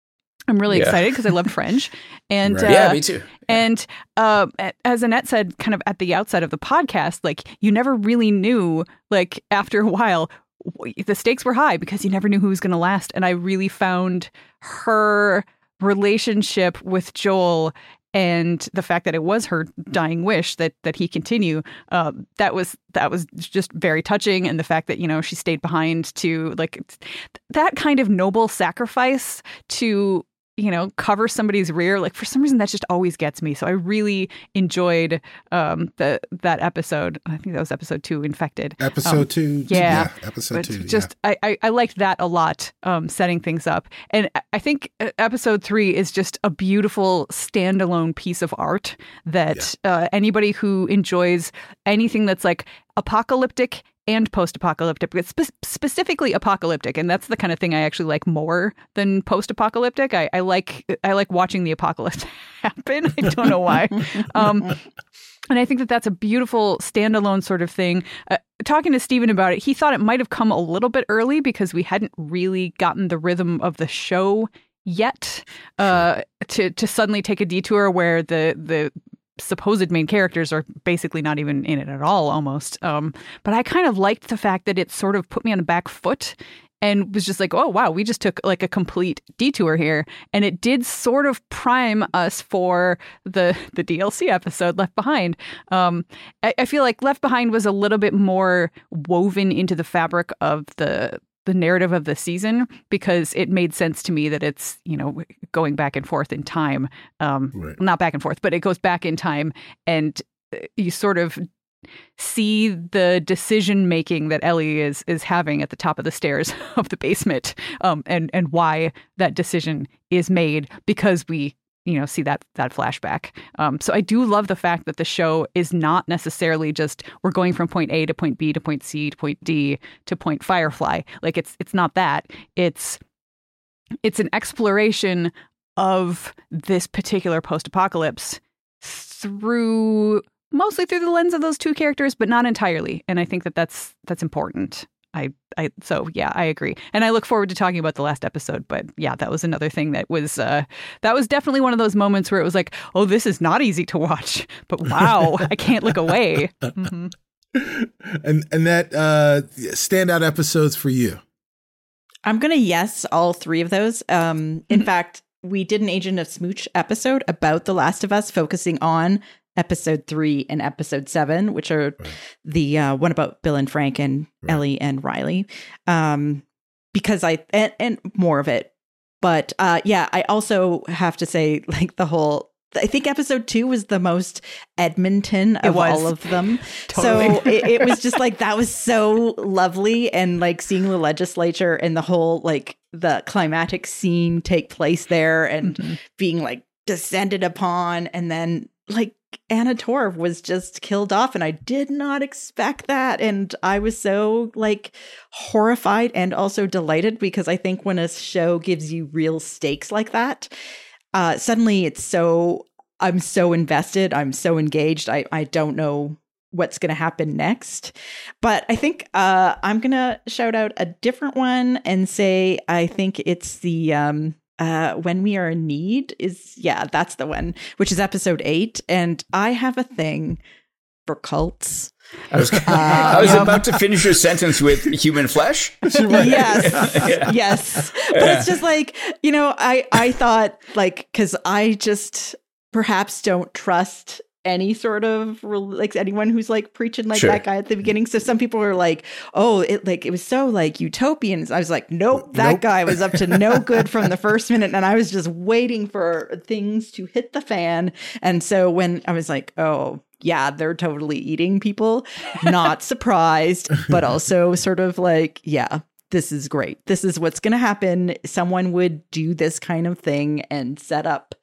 I'm really Yeah. excited because I loved Fringe. And Right. uh, Yeah, me too. And uh, as Annette said, kind of at the outset of the podcast, like you never really knew, like after a while, w- the stakes were high because you never knew who was going to last. And I really found her relationship with Joel and the fact that it was her dying wish that that he continue, uh, that was that was just very touching. And the fact that, you know, she stayed behind to like that kind of noble sacrifice to, you know, cover somebody's rear, like for some reason that just always gets me. So I really enjoyed um, the that episode. I think that was episode two, Infected. Episode um, two. Yeah. Episode But two. Just I, I, I liked that a lot, um, setting things up. And I think episode three is just a beautiful standalone piece of art that uh, anybody who enjoys anything that's like apocalyptic and post-apocalyptic, but spe- specifically apocalyptic, and that's the kind of thing I actually like more than post-apocalyptic. I, I like I like watching the apocalypse happen. I don't know why, um, and I think that that's a beautiful standalone sort of thing. Uh, talking to Steven about it, he thought it might have come a little bit early because we hadn't really gotten the rhythm of the show yet. Uh, to to suddenly take a detour where the the supposed main characters are basically not even in it at all, almost. Um, but I kind of liked the fact that it sort of put me on the back foot and was just like, oh, wow, we just took like a complete detour here. And it did sort of prime us for the the D L C episode Left Behind. Um, I, I feel like Left Behind was a little bit more woven into the fabric of the the narrative of the season because it made sense to me that it's, you know, going back and forth in time. Um, Right. Not back and forth, but it goes back in time, and you sort of see the decision making that Ellie is is having at the top of the stairs of the basement, um, and and why that decision is made because we, you know, see that that flashback. Um, so I do love the fact that the show is not necessarily just we're going from point A to point B to point C to point D to point Firefly. Like it's it's not that. It's it's an exploration of this particular post-apocalypse through mostly through the lens of those two characters, but not entirely. And I think that that's that's important. I, I, so yeah, I agree. And I look forward to talking about the last episode, but yeah, that was another thing that was, uh, that was definitely one of those moments where it was like, oh, this is not easy to watch, but wow, I can't look away. Mm-hmm. And, and that, uh, standout episodes for you. I'm going to yes all three of those. Um, in fact, we did an Agent of Smooch episode about The Last of Us, focusing on episode three and episode seven, which are right. the uh, one about Bill and Frank and right. Ellie and Riley, um, because I and, and more of it. But uh, yeah, I also have to say, like the whole. I think episode two was the most Edmonton of all of them. Totally. So it, it was just like, that was so lovely. And like seeing the legislature and the whole, like the climatic scene take place there and mm-hmm. being like descended upon. And then like Anna Torv was just killed off. And I did not expect that. And I was so like horrified and also delighted because I think when a show gives you real stakes like that, Uh, suddenly it's so, I'm so invested. I'm so engaged. I, I don't know what's going to happen next. But I think uh, I'm going to shout out a different one and say, I think it's the um, uh, When We Are in Need is, yeah, that's the one, which is episode eight. And I have a thing for cults. I was, uh, I was about to finish your sentence with human flesh. Yes, yeah. yes. But yeah. It's just like, you know, I, I thought like, because I just perhaps don't trust any sort of like anyone who's like preaching like sure. that guy at the beginning. So some people are like, oh, it like it was so like utopian. I was like, nope, that nope. guy was up to no good from the first minute. And I was just waiting for things to hit the fan. And so when I was like, oh, yeah, they're totally eating people. Not surprised, but also sort of like, yeah, this is great. This is what's going to happen. Someone would do this kind of thing and set up,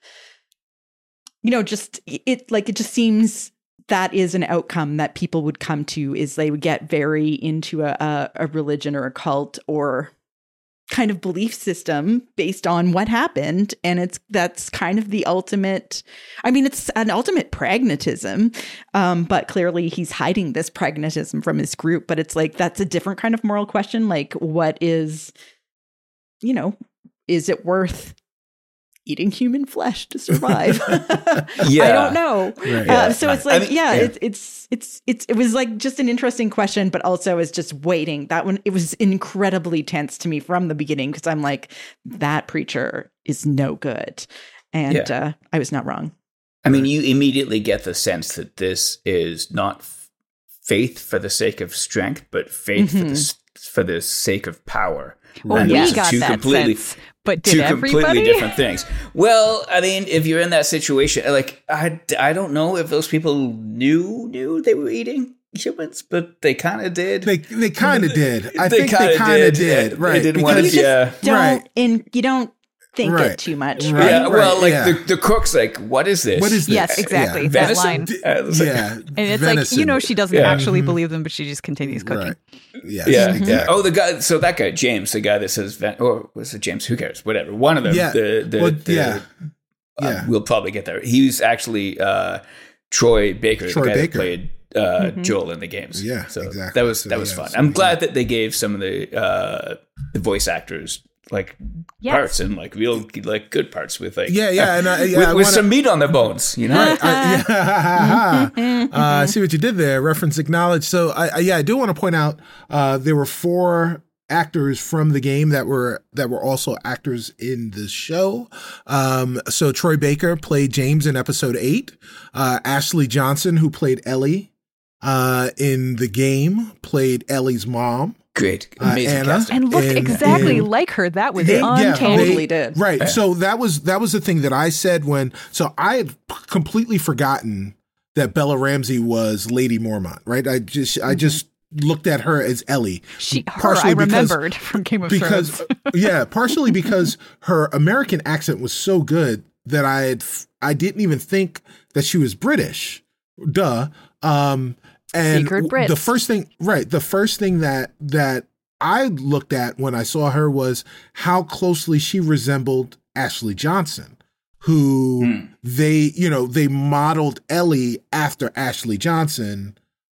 you know, just it like it just seems that is an outcome that people would come to is they would get very into a, a, a religion or a cult or kind of belief system based on what happened. And it's that's kind of the ultimate, I mean, it's an ultimate pragmatism, um, but clearly he's hiding this pragmatism from his group. But it's like, that's a different kind of moral question. Like, what is, you know, is it worth eating human flesh to survive. Yeah. I don't know. Right. Uh, so it's like, I mean, yeah, yeah. It's, it's, it's, it's, it was like just an interesting question, but also it's just waiting. That one, it was incredibly tense to me from the beginning because I'm like, that preacher is no good. And Yeah. uh, I was not wrong. I mean, you immediately get the sense that this is not f- faith for the sake of strength, but faith Mm-hmm. for the s- for the sake of power. Well, And we those are got two that completely, sense, but did two everybody? completely different things. Well, I mean, if you're in that situation, like I, I don't know if those people knew knew they were eating humans, but they kind of did. They they kind of did. I They think they kinda kind of did. did. Right. They didn't You want to. because- just Yeah. don't, Right. in, you don't think Right. it too much. Right. Right. Yeah, well, like yeah. the, the cook's like, what is this? What is this? Yes, exactly. Yeah. That Venison? line. Uh, it's like- Yeah. And it's Venison. like, you know, she doesn't Yeah. actually believe them, but she just continues cooking. Right. Yes, Yeah, exactly. yeah. Oh, the guy. So that guy, James, the guy that says, Ven- or was it James? Who cares? Whatever. One of them. Yeah. The, the, Well, the- yeah. uh, Yeah. we'll probably get there. He's actually uh, Troy Baker, Troy the guy Baker. that played uh, Joel in the games. Yeah, so exactly. that was So, that was yeah, fun. so I'm he- glad that they gave some of the uh, the voice actors like Yes. parts and like real like good parts with like Yeah, yeah, and I- yeah, with, I with wanna- some meat on the bones. You know. Right. I, yeah. uh, I see what you did there. Reference acknowledged. So, I, I yeah, I do want to point out uh, there were four actors from the game that were that were also actors in the show. Um, so Troy Baker played James in episode eight. Uh, Ashley Johnson, who played Ellie uh, in the game, played Ellie's mom. Great, Uh, amazing Anna? casting. And looked And- exactly and- like her. That was They- yeah, uncanny. Totally did. Right. So that was that was the thing that I said when so I had completely forgotten that Bella Ramsey was Lady Mormont, right? I just I just looked at her as Ellie. She, her, Partially I because- remembered from Game of because Thrones. yeah, partially because her American accent was so good that I had I didn't even think that she was British. Duh. Um and Secret Brits. the first thing right, the first thing that that I looked at when I saw her was how closely she resembled Ashley Johnson, who Hmm. they, you know, they modeled Ellie after Ashley Johnson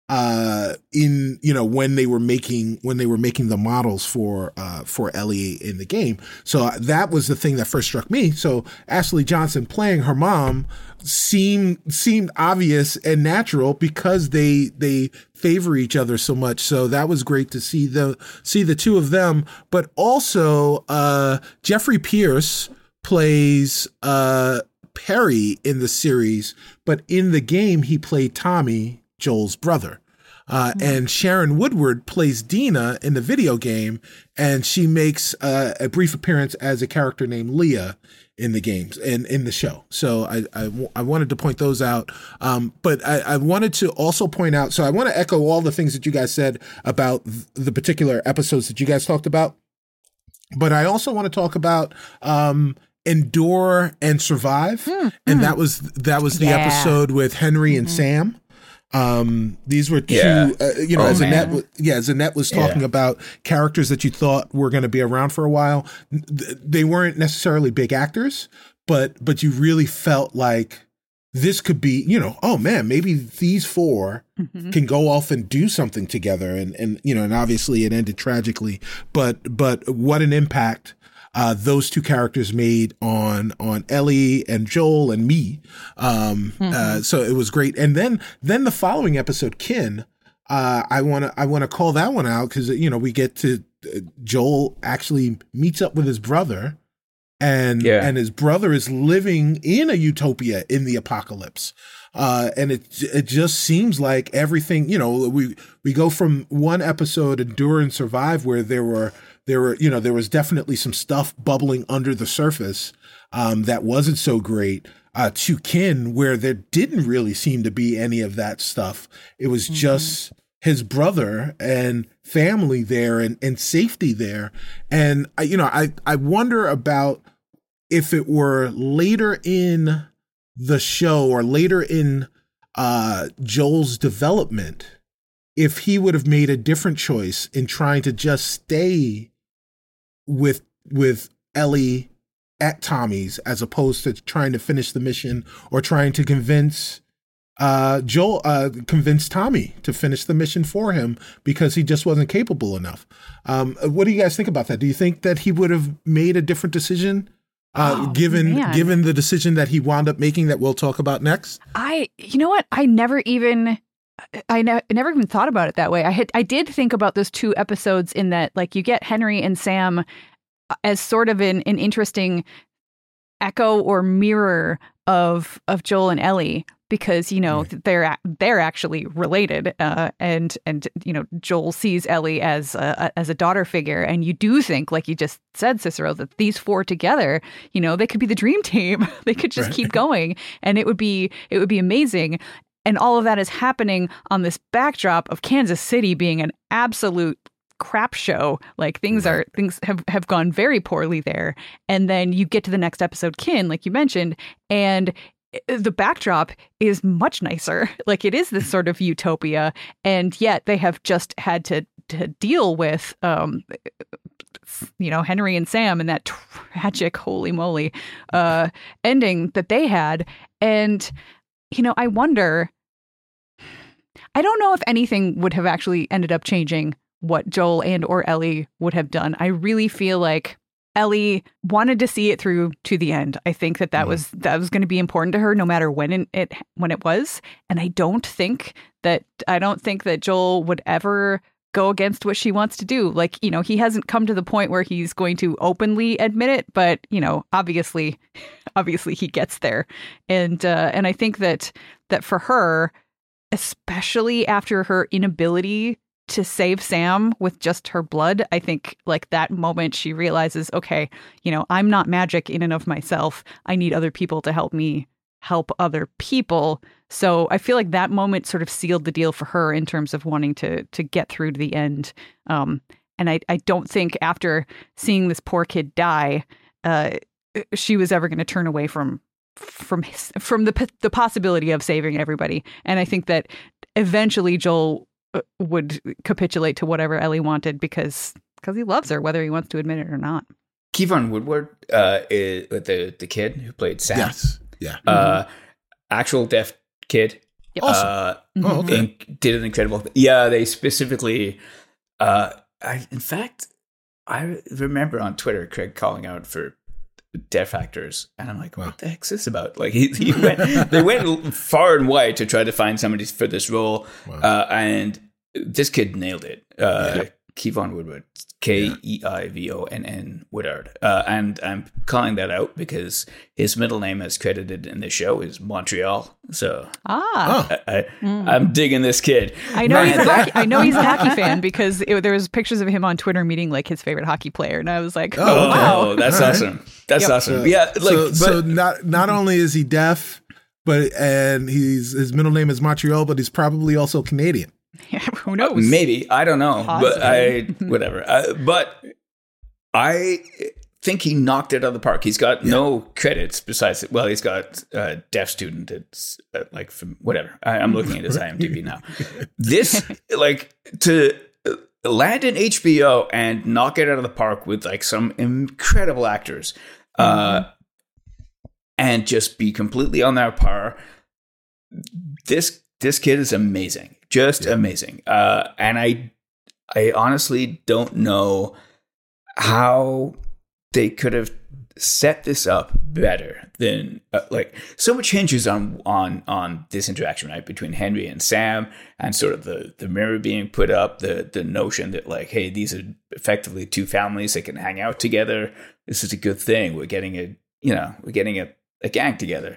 uh in you know when they were making when they were making the models for uh for Ellie in the game. So that was the thing that first struck me. So Ashley Johnson playing her mom seemed seemed obvious and natural because they they favor each other so much. So that was great to see the see the two of them, but also uh Jeffrey Pierce plays uh Perry in the series, but in the game he played Tommy, Joel's brother. Uh, and Sharon Woodward plays Dina in the video game, and she makes uh, a brief appearance as a character named Leah in the games and in the show. So I, I, w- I wanted to point those out. Um, but I, I wanted to also point out, so I want to echo all the things that you guys said about th- the particular episodes that you guys talked about. But I also want to talk about um, Endure and Survive. And that was that was the Yeah. episode with Henry and Sam. Um, these were two, Yeah. uh, you know, Oh, as man. Annette, w- yeah, as Annette was talking Yeah. about characters that you thought were going to be around for a while. Th- They weren't necessarily big actors, but, but you really felt like this could be, you know, oh man, maybe these four can go off and do something together. And, and, you know, and obviously it ended tragically, but, but what an impact Uh, those two characters made on on Ellie and Joel and me. Um, uh, so it was great. And then then the following episode, Kin, uh, I want to I want to call that one out because you know we get to uh, Joel actually meets up with his brother, and Yeah. and his brother is living in a utopia in the apocalypse. Uh, and it it just seems like everything, you know, we we go from one episode, Endure and Survive, where there were there were you know there was definitely some stuff bubbling under the surface um, that wasn't so great, uh, to Kin, where there didn't really seem to be any of that stuff. It was Mm-hmm. just his brother and family there and and safety there, and I, you know I I wonder about if it were later in the show or later in uh, Joel's development, if he would have made a different choice in trying to just stay with with Ellie at Tommy's as opposed to trying to finish the mission or trying to convince uh, Joel, uh, convince Tommy to finish the mission for him because he just wasn't capable enough. Um, what do you guys think about that? Do you think that he would have made a different decision Uh, Oh, given man. given the decision that he wound up making that we'll talk about next. I, you know what? I never even, I ne- never even thought about it that way. I had, I did think about those two episodes in that, like, you get Henry and Sam as sort of an, an interesting echo or mirror of of Joel and Ellie, because, you know, they're a- they're actually related, uh, and and you know, Joel sees Ellie as a, as a daughter figure, and you do think, like you just said, Cicero, that these four together, you know, they could be the dream team. They could just Right. keep going, and it would be it would be amazing. And all of that is happening on this backdrop of Kansas City being an absolute crap show. Like things are things have, have gone very poorly there. And then you get to the next episode, Kin, like you mentioned, and the backdrop is much nicer. Like it is this sort of utopia, and yet they have just had to to deal with um you know, Henry and Sam and that tragic, holy moly, uh ending that they had. And you know, I wonder, I don't know if anything would have actually ended up changing what Joel and or Ellie would have done. I really feel like Ellie wanted to see it through to the end. I think that that was that was going to be important to her, no matter when it, it when it was. And I don't think that I don't think that Joel would ever go against what she wants to do. Like, you know, he hasn't come to the point where he's going to openly admit it, but you know, obviously, obviously he gets there. And uh, and I think that that for her, especially after her inability to save Sam with just her blood, I think like that moment she realizes, okay, you know, I'm not magic in and of myself. I need other people to help me help other people. So I feel like that moment sort of sealed the deal for her in terms of wanting to to get through to the end. Um, and I, I don't think after seeing this poor kid die, uh, she was ever going to turn away from from his, from the the possibility of saving everybody. And I think that eventually Joel would capitulate to whatever Ellie wanted because because he loves her, whether he wants to admit it or not. Kevon Woodward, uh, is the the kid who played Sam. Yes, yeah, uh, actual deaf kid. Yep. Awesome. Uh, Oh, okay. and did an incredible. Yeah, they specifically. Uh, I in fact, I remember on Twitter Craig calling out for deaf actors, and I'm like, what the heck's this about? Like he, he went, they went far and wide to try to find somebody for this role, uh, and this kid nailed it. Uh, Yeah. Kevon Woodward, K E I V O N N Woodard, uh, and I'm calling that out because his middle name, as credited in the show, is Montreal. So Ah, I, I, I'm digging this kid. I know Man, he's a that- hockey, I know he's a hockey fan because it, there was pictures of him on Twitter meeting like his favorite hockey player, and I was like, oh, Oh, wow, that's All right. awesome. That's Yep. awesome. So- yeah, like, so, but, so not not only is he deaf, but and he's his middle name is Montreal, but he's probably also Canadian. yeah, who knows? maybe I don't know, but I whatever. Uh, but I think he knocked it out of the park. He's got no credits besides. Well, he's got uh, deaf student. It's uh, like from whatever. I, I'm looking at his IMDb now. This like to land in H B O and knock it out of the park with like some incredible actors, uh, and just be completely on their par. This this kid is amazing, just amazing. Uh, and I I honestly don't know how they could have set this up better than uh, like so much hinges on on on this interaction, right, between Henry and Sam, and sort of the the mirror being put up, the the notion that like, hey, these are effectively two families that can hang out together. This is a good thing. We're getting a you know we're getting a, a gang together.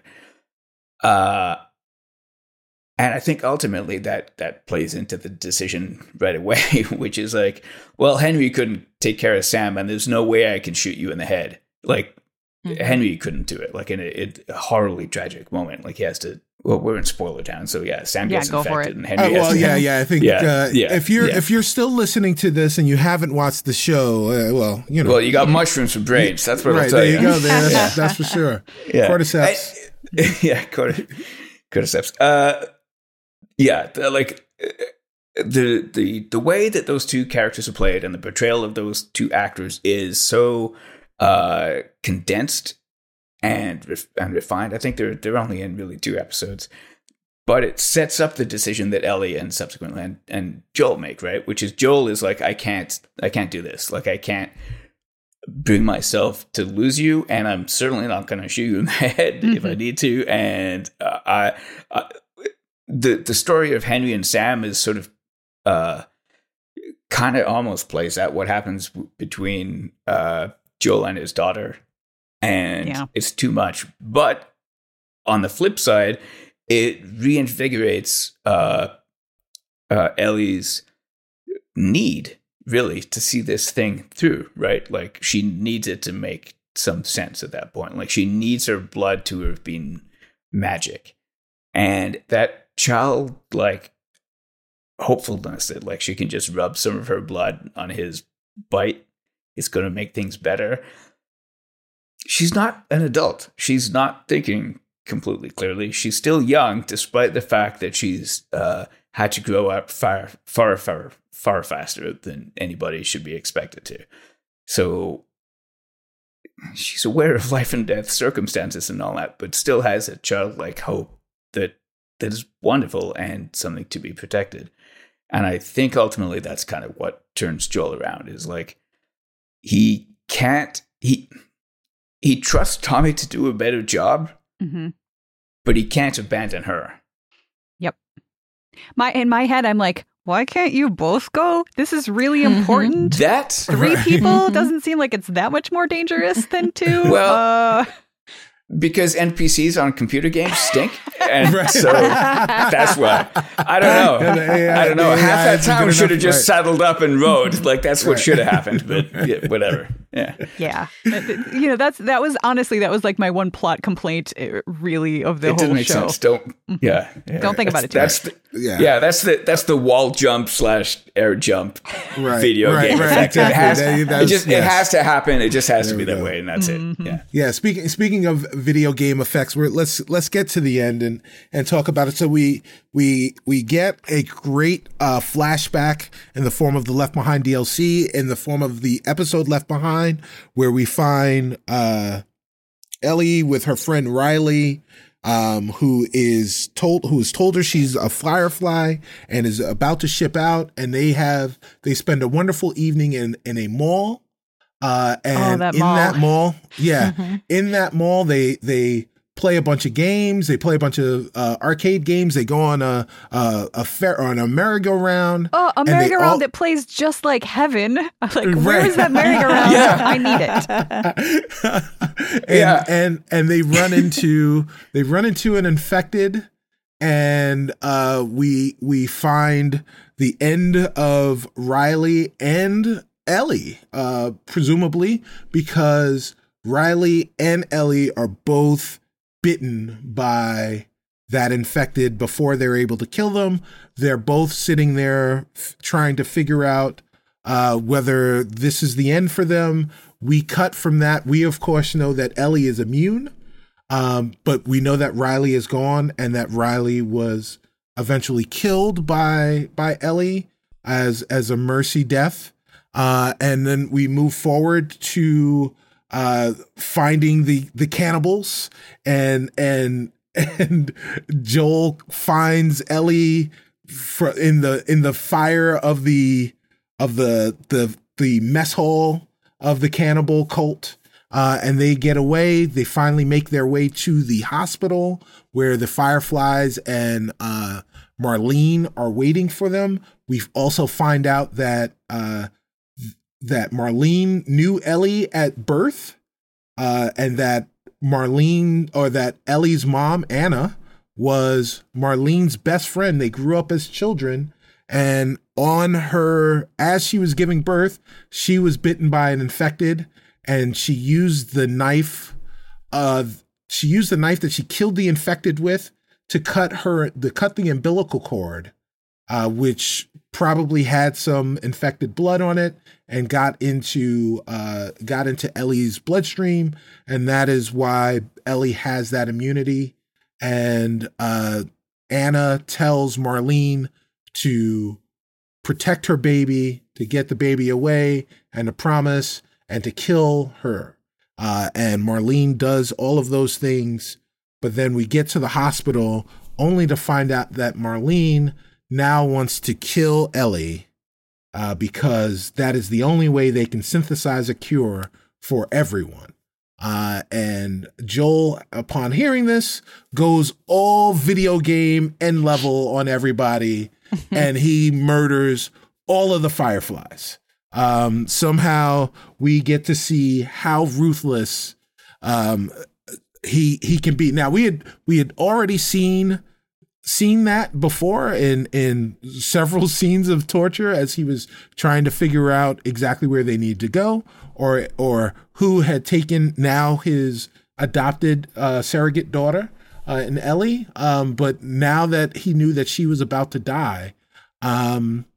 Uh And I think ultimately that that plays into the decision right away, which is like, well, Henry couldn't take care of Sam, and there's no way I can shoot you in the head. Like, mm-hmm. Henry couldn't do it. Like, in a, a horribly tragic moment, like he has to. Well, we're in spoiler town, so yeah, Sam Yeah, gets go for infected, it. and Henry. Uh, has well, to, yeah, yeah. I think yeah, uh, yeah, if you're yeah. if you're still listening to this and you haven't watched the show, uh, well, you know, well, you got mushrooms for brains. That's what right I'll tell there you. you go. There, that's, that's for sure. Yeah. Cordyceps. I- yeah, cordy- cordyceps. Uh, yeah, the, like uh, the the the way that those two characters are played and the portrayal of those two actors is so uh, condensed and ref- and refined. I think they're they're only in really two episodes, but it sets up the decision that Ellie and subsequently and, and Joel make, right? Which is Joel is like, I can't I can't do this. Like I can't bring myself to lose you, and I'm certainly not going to shoot you in the head mm-hmm. if I need to. And uh, I, I, the the story of Henry and Sam is sort of uh, kind of almost plays out what happens between uh, Joel and his daughter, and yeah. it's too much. But on the flip side, it reinvigorates uh, uh, Ellie's need, really, to see this thing through, right? Like, she needs it to make some sense at that point. Like, she needs her blood to have been magic. And that childlike hopefulness that, like, she can just rub some of her blood on his bite, it's going to make things better. She's not an adult. She's not thinking completely clearly. She's still young, despite the fact that she's uh, had to grow up far, far, far, far faster than anybody should be expected to. So she's aware of life and death circumstances and all that, but still has a childlike hope that that is wonderful and something to be protected. And I think ultimately that's kind of what turns Joel around, is like, he can't, he, he trusts Tommy to do a better job, mm-hmm. but he can't abandon her. Yep. My in my head, I'm like, why can't you both go? This is really important. Mm-hmm. That's three people doesn't seem like it's that much more dangerous than two. Well, uh, because N P Cs on computer games stink, and right. so that's why. I don't know. A I, I don't know. A Half that town should have just right. saddled up and rode. Like, that's what right. should have happened. But yeah, whatever. Yeah. Yeah. You know, that's that was honestly that was like my one plot complaint, really, of the it whole didn't make show. Sense. Don't. Yeah, yeah. Don't think that's, about it too that's much. The, yeah. yeah. That's the that's the wall jump slash air jump right. video right. game. Right. Exactly. It has. That, that it just. yes. It has to happen. It just has there to be that go. way, and that's mm-hmm. it. Yeah. Yeah. Speaking speaking of video game effects, we're let's let's get to the end and and talk about it. So we we we get a great uh, flashback in the form of the Left Behind D L C, in the form of the episode Left Behind, where we find uh, Ellie with her friend Riley, um, who is told who has told her she's a Firefly and is about to ship out, and they have they spend a wonderful evening in in a mall. Uh, and oh, that in mall. that mall, yeah, mm-hmm. in that mall, they they play a bunch of games. They play a bunch of uh, arcade games. They go on a a, a fair on a merry-go-round. Oh, a merry-go-round all... that plays just like heaven. I'm like, right. where is that merry-go-round? Yeah. I need it. and, yeah, and and they run into they run into an infected, and uh, we we find the end of Riley and Ellie, uh, presumably because Riley and Ellie are both bitten by that infected before they're able to kill them. They're both sitting there f- trying to figure out uh, whether this is the end for them. We cut from that. We, of course, know that Ellie is immune, um, but we know that Riley is gone and that Riley was eventually killed by by Ellie as as a mercy death. Uh, and then we move forward to uh, finding the, the cannibals, and and and Joel finds Ellie fr- in the in the fire of the of the the the mess hall of the cannibal cult, uh, and they get away. They finally make their way to the hospital where the Fireflies and uh, Marlene are waiting for them. We also find out that. Uh, that Marlene knew Ellie at birth, uh, and that Marlene, or that Ellie's mom, Anna, was Marlene's best friend. They grew up as children, and on her, as she was giving birth, she was bitten by an infected, and she used the knife, uh, she used the knife that she killed the infected with to cut her, to cut the umbilical cord, uh, which probably had some infected blood on it and got into uh, got into Ellie's bloodstream, and that is why Ellie has that immunity. And uh, Anna tells Marlene to protect her baby, to get the baby away, and to promise and to kill her. Uh, and Marlene does all of those things, but then we get to the hospital only to find out that Marlene now wants to kill Ellie uh, because that is the only way they can synthesize a cure for everyone. Uh, and Joel, upon hearing this, goes all video game end level on everybody, and he murders all of the Fireflies. Um, somehow we get to see how ruthless um, he he can be. Now we had we had already seen seen that before in in several scenes of torture as he was trying to figure out exactly where they need to go, or or who had taken now his adopted uh, surrogate daughter uh, in Ellie. Um, but now that he knew that she was about to die, um,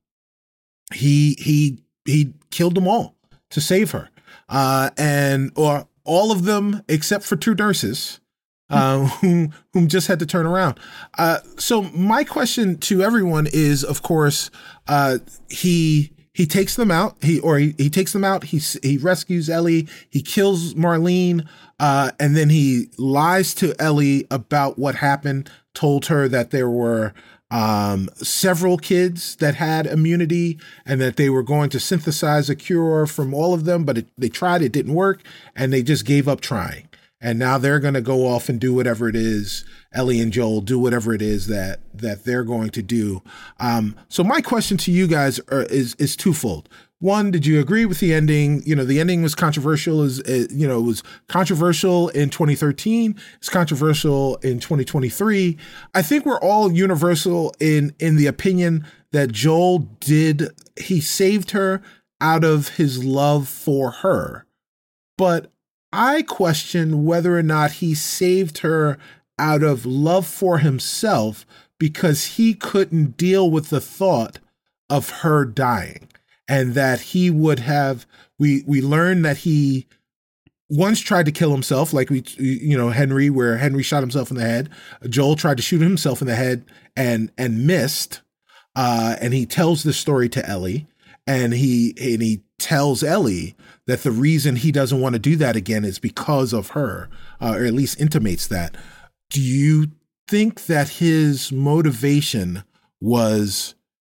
he he he killed them all to save her, uh, and or all of them except for two nurses. Uh, whom whom just had to turn around. Uh, so my question to everyone is, of course, uh, he he takes them out. He or he, he takes them out. He he rescues Ellie. He kills Marlene, uh, and then he lies to Ellie about what happened. Told her that there were um, several kids that had immunity, and that they were going to synthesize a cure from all of them, but it, they tried. It didn't work, and they just gave up trying. And now they're going to go off and do whatever it is, Ellie and Joel do whatever it is that that they're going to do. Um, so my question to you guys are, is is twofold. One, did you agree with the ending? You know, the ending was controversial. Is you know, it was controversial in twenty thirteen. It's controversial in twenty twenty-three. I think we're all universal in in the opinion that Joel did. He saved her out of his love for her, but I question whether or not he saved her out of love for himself because he couldn't deal with the thought of her dying, and that he would have, we, we learned that he once tried to kill himself, like we, you know, Henry, where Henry shot himself in the head. Joel tried to shoot himself in the head and, and missed. Uh, and he tells this story to Ellie, and he, and he tells Ellie that the reason he doesn't want to do that again is because of her, uh, or at least intimates that. Do you think that his motivation was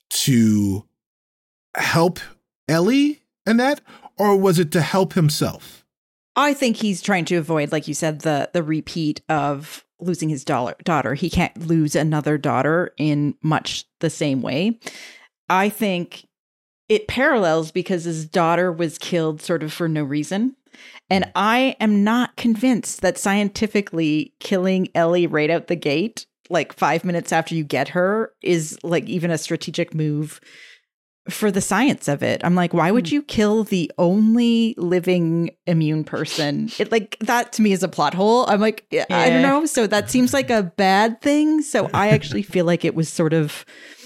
to help Ellie, Annette, or was it to help himself? I think he's trying to avoid, like you said, the the repeat of losing his dollar, daughter. He can't lose another daughter in much the same way. I think it parallels because his daughter was killed sort of for no reason. And I am not convinced that scientifically killing Ellie right out the gate, like five minutes after you get her, is like even a strategic move for the science of it. I'm like, why would you kill the only living immune person? It like that to me is a plot hole. I'm like, yeah. I don't know. So that seems like a bad thing. So I actually feel like it was sort of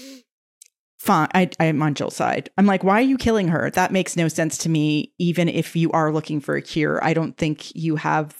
fine. I, I'm on Joel's side. I'm like, why are you killing her? That makes no sense to me. Even if you are looking for a cure, I don't think you have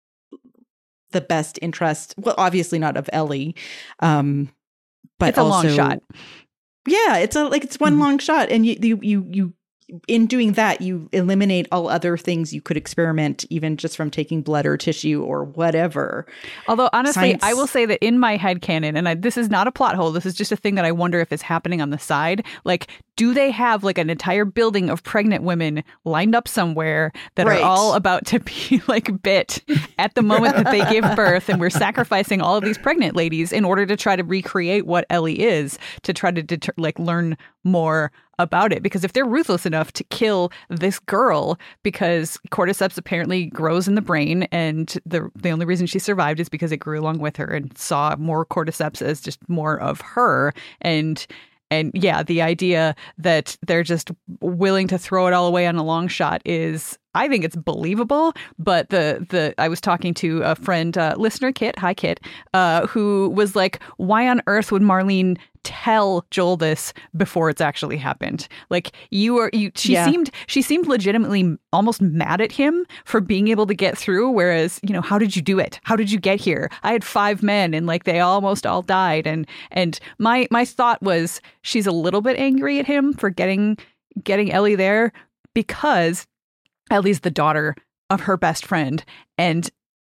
the best interest. Well, obviously not of Ellie, um, but it's a also, long shot. Yeah, it's a like it's one mm-hmm. long shot, and you you you you. In doing that, you eliminate all other things you could experiment, even just from taking blood or tissue or whatever. Although, honestly, Science... I will say that in my headcanon, and I, this is not a plot hole, this is just a thing that I wonder if is happening on the side. Like, do they have like an entire building of pregnant women lined up somewhere that right. are all about to be like bit at the moment that they give birth, and we're sacrificing all of these pregnant ladies in order to try to recreate what Ellie is, to try to deter- like learn more about it? Because if they're ruthless enough to kill this girl because cordyceps apparently grows in the brain, and the the only reason she survived is because it grew along with her and saw more cordyceps as just more of her, and and yeah, the idea that they're just willing to throw it all away on a long shot is, I think it's believable. But the the I was talking to a friend, uh, listener Kit, hi Kit, uh, who was like, why on earth would Marlene tell Joel this before it's actually happened? Like, you are you she yeah. seemed she seemed legitimately almost mad at him for being able to get through, whereas, you know, how did you do it? How did you get here? I had five men and like they almost all died, and and my my thought was she's a little bit angry at him for getting getting Ellie there because Ellie's the daughter of her best friend, and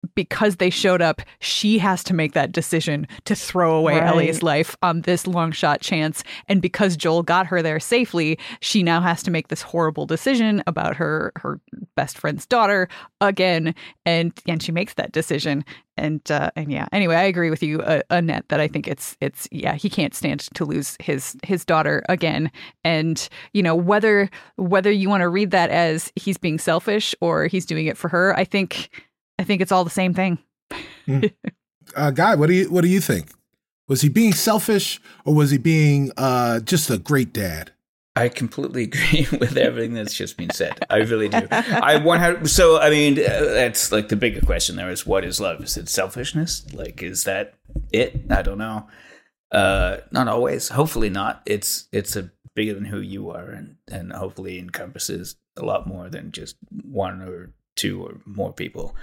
because they showed up, she has to make that decision to throw away Right. Ellie's life on this long shot chance. And because Joel got her there safely, she now has to make this horrible decision about her her best friend's daughter again. And and she makes that decision. And uh, and yeah, anyway, I agree with you, uh, Annette, that I think it's it's yeah, he can't stand to lose his his daughter again. And you know, whether whether you want to read that as he's being selfish or he's doing it for her, I think I think it's all the same thing. Mm. Uh, Guy, what do you what do you think? Was he being selfish or was he being uh, just a great dad? I completely agree with everything that's just been said. I really do. I want so. I mean, uh, that's like the bigger question. There is, what is love? Is it selfishness? Like, is that it? I don't know. Uh, not always. Hopefully not. It's it's a bigger than who you are, and and hopefully encompasses a lot more than just one or two or more people.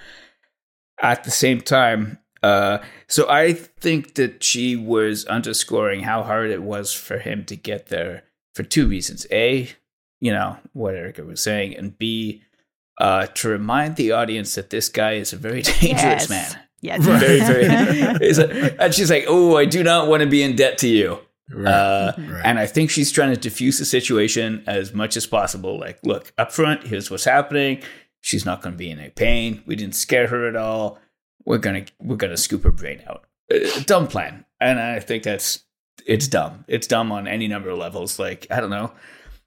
At the same time, uh, so I think that she was underscoring how hard it was for him to get there. For two reasons. A, you know, what Erica was saying, and B, uh, to remind the audience that this guy is a very dangerous Yes. man. Yes. Very, very. Is a, and she's like, oh, I do not want to be in debt to you. Right. Uh, Right. And I think she's trying to diffuse the situation as much as possible. Like, look, up front, here's what's happening. She's not going to be in any pain. We didn't scare her at all. We're gonna we're gonna scoop her brain out. Uh, dumb plan. And I think that's It's dumb. It's dumb on any number of levels. Like, I don't know,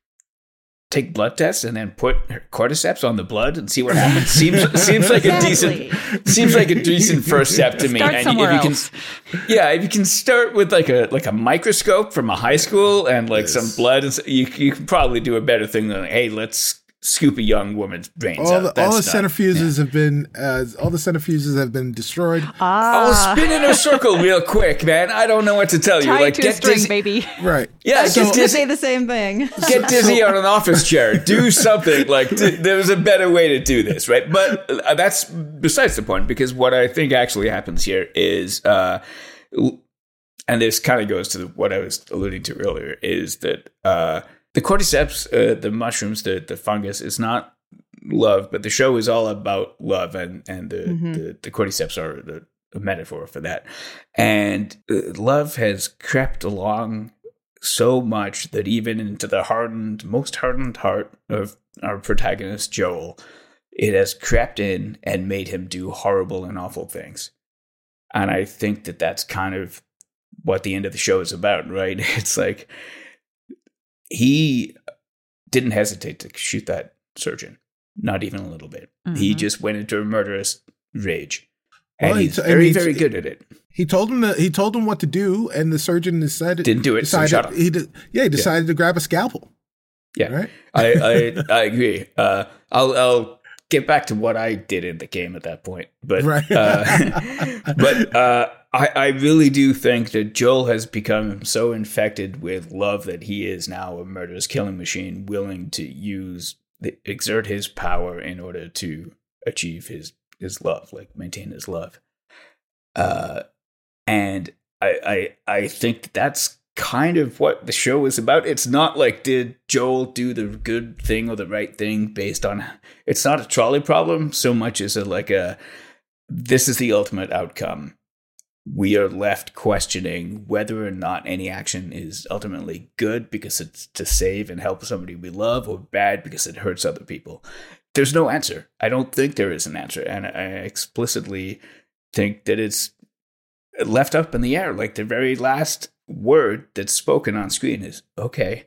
take blood tests and then put cordyceps on the blood and see what happens. Seems seems like Exactly. a decent seems like a decent first step to me. Start And somewhere if you else. can, yeah, if you can start with like a like a microscope from a high school and like Yes. some blood, and so, you you can probably do a better thing than like, hey, let's scoop a young woman's brains All out. the, That's all the not- centrifuges have been uh, all the centrifuges have been destroyed. Ah, I'll spin in a circle real quick, man. I don't know what to tell you. tie Like, it to a get string, dizzy, baby. Right. yeah, I was get just gonna dizzy. say the same thing. Get dizzy on an office chair. Do something. Like, d- there's a better way to do this, right? But uh, that's besides the point, because what I think actually happens here is, uh, l- and this kind of goes to the, what I was alluding to earlier, is that uh, the cordyceps, uh, the mushrooms, the, the fungus, is not love, but the show is all about love, and, and the, Mhm. the, the cordyceps are the, a metaphor for that. And uh, love has crept along so much that even into the hardened, most hardened heart of our protagonist, Joel, it has crept in and made him do horrible and awful things. And I think that that's kind of what the end of the show is about, right? It's like he didn't hesitate to shoot that surgeon, not even a little bit. He Mhm. just went into a murderous rage. Well, And he he's t- and very, he's- very good at it. He told him that he told him what to do, and the surgeon decided Didn't do it, so Decided, shot him. He de- yeah, he decided to grab a scalpel. Yeah, Right. I, I I agree. Uh, I'll I'll get back to what I did in the game at that point, but Right. uh, but uh, I I really do think that Joel has become so infected with love that he is now a murderous killing machine, willing to use exert his power in order to achieve his his love, like maintain his love. Uh, and I I I think that that's kind of what the show is about. It's not like, did Joel do the good thing or the right thing based on, it's not a trolley problem so much as a like a, this is the ultimate outcome. We are left questioning whether or not any action is ultimately good because it's to save and help somebody we love, or bad because it hurts other people. There's no answer. I don't think there is an answer. And I explicitly think that it's left up in the air. Like, the very last word that's spoken on screen is okay,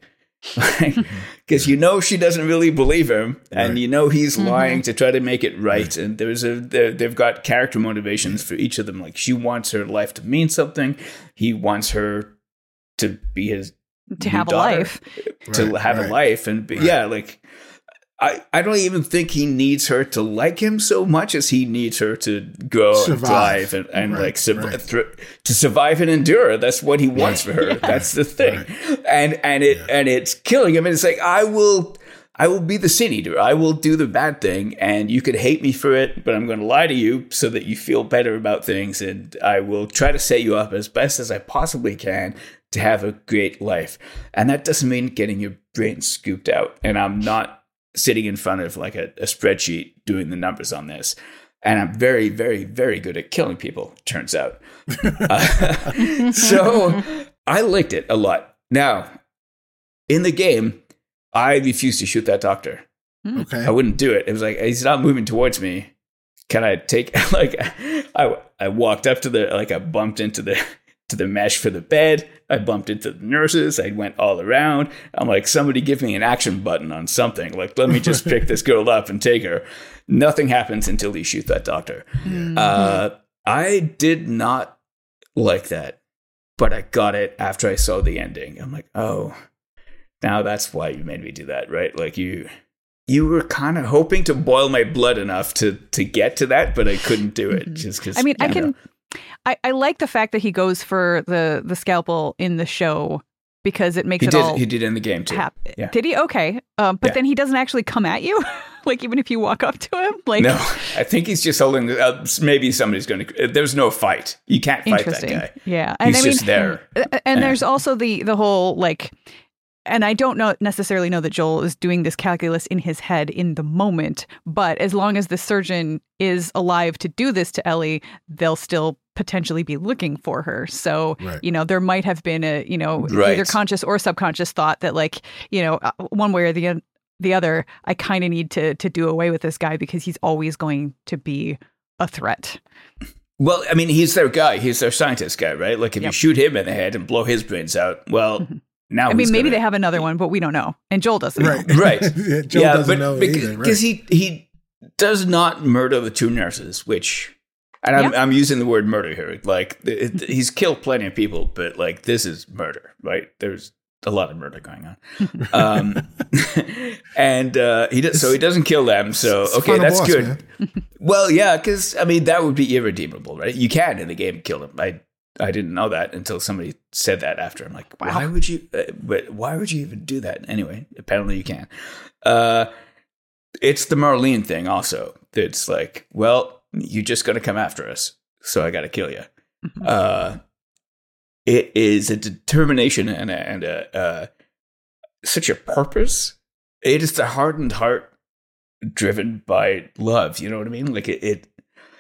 because you know she doesn't really believe him, and Right. you know he's Mhm. lying to try to make it right. And there's a there- they've got character motivations for each of them. Like, she wants her life to mean something, he wants her to be his To new have a daughter, life. to Right, have right. a life, and be, Right. yeah, like. I, I don't even think he needs her to like him so much as he needs her to go Survive. and thrive and, and Right, like sur- right. thr- to survive and endure. That's what he wants for her. That's the thing. And and it and it's killing him. And it's like, I will I will be the sin eater. I will do the bad thing, and you could hate me for it, but I'm going to lie to you so that you feel better about things, and I will try to set you up as best as I possibly can to have a great life. And that doesn't mean getting your brain scooped out. And I'm not sitting in front of like a, a spreadsheet doing the numbers on this. And I'm very, very, very good at killing people, turns out. uh, so I liked it a lot. Now, in the game, I refused to shoot that doctor. Okay. I wouldn't do it. It was like, he's not moving towards me. Can I take, like, I, I walked up to the, like, I bumped into the, to the mesh for the bed. I bumped into the nurses. I went all around. I'm like, somebody give me an action button on something. Like, let me just pick this girl up and take her. Nothing happens until you shoot that doctor. Mm-hmm. Uh, I did not like that, but I got it after I saw the ending. I'm like, oh, now that's why you made me do that, right? Like you, you were kind of hoping to boil my blood enough to to get to that, but I couldn't do it just because. I mean, I, I can. Know. I, I like the fact that he goes for the the scalpel in the show because it makes he it did, all. He did in the game too. Hap- yeah. Did he? Okay, um, but yeah. then he doesn't actually come at you. Like even if you walk up to him, like no, I think he's just holding. Uh, maybe somebody's going to. Uh, there's no fight. You can't fight that guy. Yeah, and he's I mean, just there. And yeah. there's also the the whole like. And I don't know necessarily know that Joel is doing this calculus in his head in the moment, but as long as the surgeon is alive to do this to Ellie, they'll still potentially be looking for her. So, right. you know, there might have been a, you know, right. either conscious or subconscious thought that like, you know, one way or the the other, I kind of need to to do away with this guy because he's always going to be a threat. Well, I mean, he's their guy. He's their scientist guy, right? Like if yep. you shoot him in the head and blow his brains out, well... Mm-hmm. Now I mean, maybe gonna... they have another one, but we don't know. And Joel doesn't know. Right. right. yeah, Joel yeah, doesn't but, know because, either. Because right. he, he does not murder the two nurses, which... And I'm, yeah. I'm using the word murder here. Like, it, he's killed plenty of people, but, like, this is murder, right? There's a lot of murder going on. Um, and uh, he does, so he doesn't kill them. So, okay, that's boss, good. Well, yeah, because, I mean, that would be irredeemable, right? You can, in the game, kill them. I I didn't know that until somebody said that after. I'm like, wow. why would you? Uh, but why would you even do that? Anyway, apparently you can. Uh, it's the Marlene thing also. It's like, well, you're just going to come after us, so I got to kill you. Mm-hmm. Uh, it is a determination and a, and a uh, such a purpose. It is the hardened heart driven by love. You know what I mean? Like it. it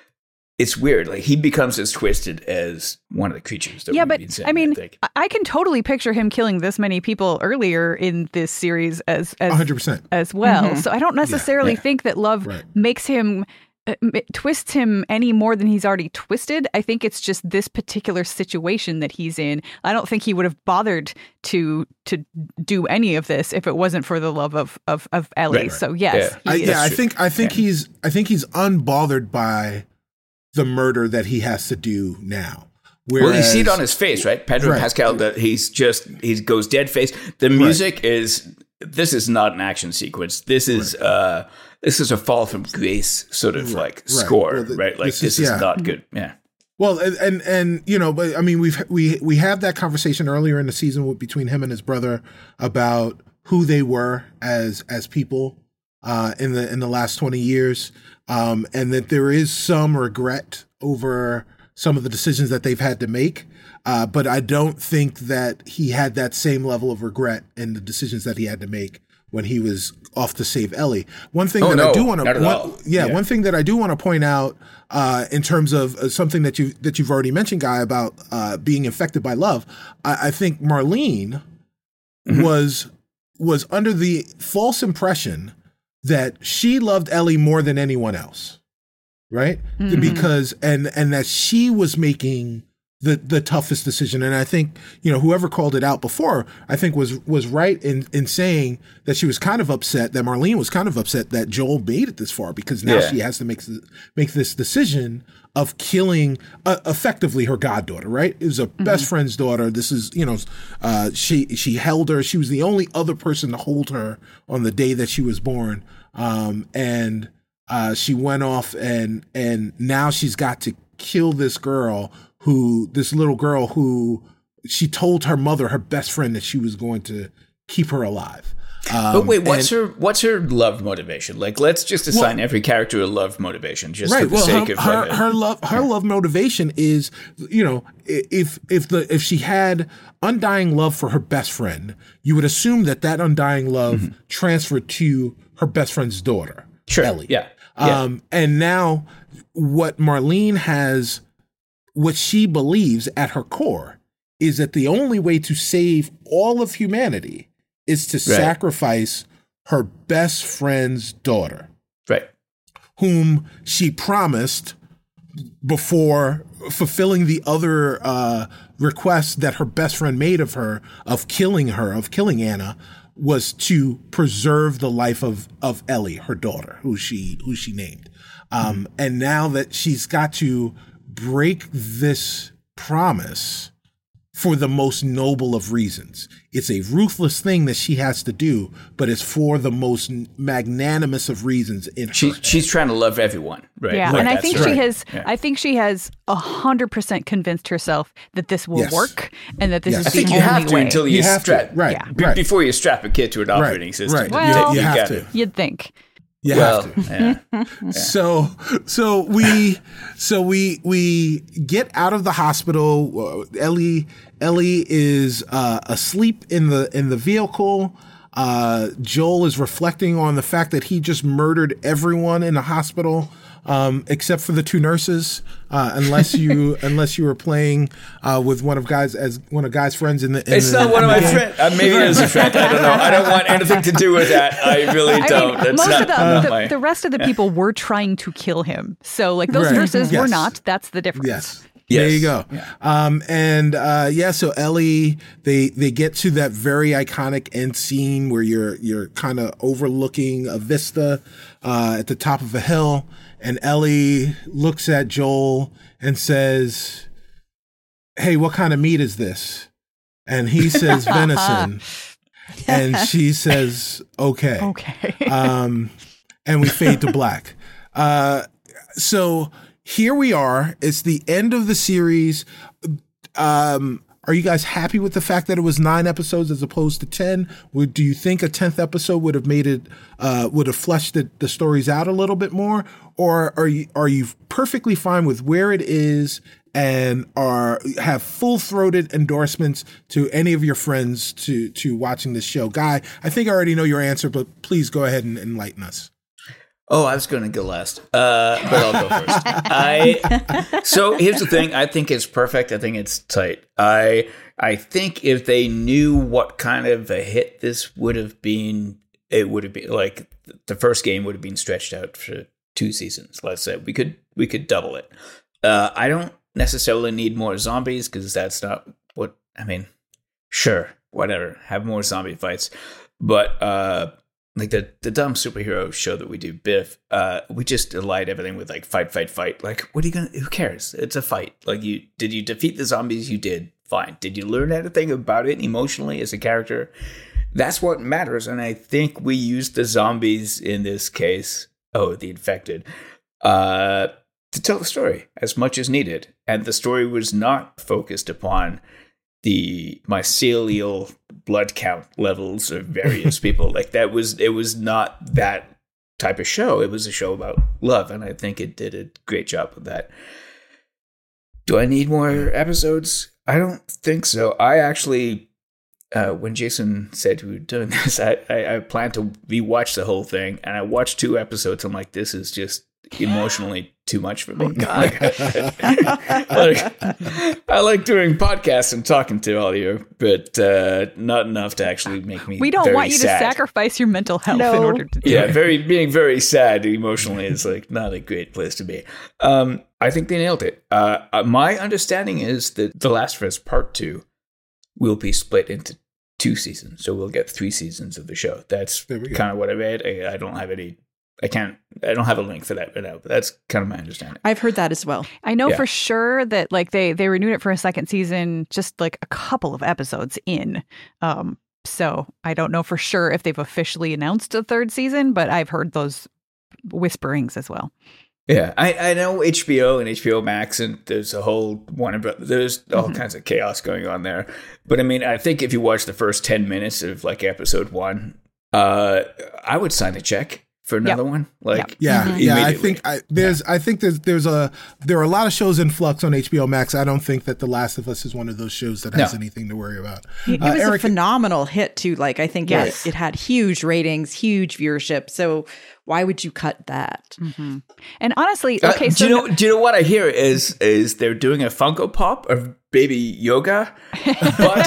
It's weird. Like he becomes as twisted as one of the creatures. That yeah, but saying, I mean, I, I can totally picture him killing this many people earlier in this series as as one hundred percent as well. Mm-hmm. So I don't necessarily yeah, yeah. think that love right. makes him uh, twists him any more than he's already twisted. I think it's just this particular situation that he's in. I don't think he would have bothered to to do any of this if it wasn't for the love of of, of Ellie. Right, right. So yes, yeah, I, he yeah I is. think I think yeah. he's I think he's unbothered by the murder that he has to do now. Whereas, well, you see it on his face, right? Pedro right. Pascal, that he's just, he goes dead face. The music right. is, this is not an action sequence. This is, right. uh, this is a fall from grace sort of like right. score, right? Well, the, right? Like this, this is, is yeah. not good. Yeah. Well, and, and, and, you know, but I mean, we've, we, we had that conversation earlier in the season between him and his brother about who they were as, as people, uh, in the, in the last twenty years. Um, and that there is some regret over some of the decisions that they've had to make. Uh, but I don't think that he had that same level of regret in the decisions that he had to make when he was off to save Ellie. One thing oh, that no, I do want to, yeah, yeah, one thing that I do want to point out, uh, in terms of uh, something that you, that you've already mentioned, Guy, about, uh, being infected by love. I, I think Marlene mm-hmm. was, was under the false impression that she loved Ellie more than anyone else, right? Mm-hmm. Because and and that she was making the the toughest decision. And I think, you know, whoever called it out before, I think was was right in in saying that she was kind of upset, that Marlene was kind of upset that Joel made it this far, because now yeah. she has to make make this decision of killing uh, effectively her goddaughter, right? It was a mm-hmm. best friend's daughter. This is, you know, uh, she she held her. She was the only other person to hold her on the day that she was born. Um, and uh, she went off and and now she's got to kill this girl who, this little girl who she told her mother, her best friend, that she was going to keep her alive. Um, but wait, what's and, her what's her love motivation? Like, let's just assign well, every character a love motivation, just right, for the well, sake her, of her, like a, her love. Her yeah. love motivation is, you know, if if the if she had undying love for her best friend, you would assume that that undying love mm-hmm. transferred to her best friend's daughter, sure. Ellie. Yeah. yeah. Um, and now what Marlene has, what she believes at her core is that the only way to save all of humanity is to Right. sacrifice her best friend's daughter. Right. Whom she promised before fulfilling the other uh, requests that her best friend made of her, of killing her, of killing Anna, was to preserve the life of, of Ellie, her daughter, who she who she named. Um, and now that she's got to break this promise for the most noble of reasons. It's a ruthless thing that she has to do, but it's for the most magnanimous of reasons in her She, head. she's trying to love everyone, right? Yeah, Like, and I that's think right. she has. Yeah. I think she has a hundred percent convinced herself that this will Yes. work and that this Yes. is I the think you only have to way. until you, You have to, strap, right, Yeah. be- right. before you strap a kid to an Right, operating system. right. Well, you have gotta- to. You'd think. You Well, have to. yeah. So, so we, so we, we get out of the hospital. Uh, Ellie, Ellie is uh, asleep in the in the vehicle. Uh, Joel is reflecting on the fact that he just murdered everyone in the hospital, um, except for the two nurses. Uh, unless you, unless you were playing uh, with one of guys as one of Guy's friends in the. In It's the, not one in of the my game. friends. Uh, maybe it is a friend. I don't know. I don't want anything to do with that. I really I don't. mean, That's most not, of the, not the, my. the rest of the people were trying to kill him. So, like, those Right. nurses were Yes. not. That's the difference. Yes. Yes. There you go. Um, and uh, yeah, so Ellie, they they get to that very iconic end scene where you're you're kind of overlooking a vista uh, at the top of a hill, and Ellie looks at Joel and says, "Hey, what kind of meat is this?" And he says, "Venison." And she says, "Okay." Okay. Um, and we fade to black. Uh, so here we are. It's the end of the series. Um, are you guys happy with the fact that it was nine episodes as opposed to ten? Would do you think a tenth episode would have made it, uh, would have fleshed the, the stories out a little bit more? Or are you, are you perfectly fine with where it is and are, have full throated endorsements to any of your friends to, to watching this show? Guy, I think I already know your answer, but please go ahead and enlighten us. Oh, I was going to go last, uh, but I'll go first. I so here's the thing. I think it's perfect. I think it's tight. I I think if they knew what kind of a hit this would have been, it would have been like the first game would have been stretched out for two seasons. Let's say we could we could double it. Uh, I don't necessarily need more zombies because that's not what I mean. Sure, whatever. Have more zombie fights, but. Uh, Like the, the dumb superhero show that we do, Biff, uh, we just elide everything with like fight, fight, fight. Like, what are you gonna? Who cares? It's a fight. Like, you did you defeat the zombies? You did. Fine. Did you learn anything about it emotionally as a character? That's what matters. And I think we used the zombies in this case. Oh, the infected, uh, to tell the story as much as needed. And the story was not focused upon the mycelial blood count levels of various people. Like that was, it was not that type of show. It was a show about love. And I think it did a great job with that. Do I need more episodes? I don't think so. I actually, uh, when Jason said we were doing this, I, I, I planned to rewatch the whole thing. And I watched two episodes. I'm like, this is just emotionally too much for me. Oh, God. like, I like doing podcasts and talking to all of you, but uh, not enough to actually make me We don't very want you sad. to sacrifice your mental health No. in order to do Yeah, it. very being very sad emotionally is like not a great place to be. Um, I think they nailed it. Uh, uh, my understanding is that The Last of Us Part Two will be split into two seasons, so we'll get three seasons of the show. That's There we go. kind of what I read. I, I don't have any. I can't. I don't have a link for that right now, but that's kind of my understanding. I've heard that as well. I know Yeah. for sure that like they they renewed it for a second season just like a couple of episodes in. Um, so I don't know for sure if they've officially announced a third season, but I've heard those whisperings as well. Yeah, I, I know H B O and H B O Max, and there's a whole one of there's all Mhm. kinds of chaos going on there. But I mean, I think if you watch the first ten minutes of like episode one, uh, I would sign a check for another Yep. one. Like, Yeah, mm-hmm. yeah. I think I, there's, I think there's, there's a, there are a lot of shows in flux on H B O Max. I don't think that The Last of Us is one of those shows that has No. anything to worry about. It Uh, was Eric, a phenomenal hit too. Like I think Yes. it, it had huge ratings, huge viewership. So why would you cut that? Mm-hmm. And honestly, Uh, okay, do so you know? Do you know what I hear is is they're doing a Funko Pop of Baby Yoga, but but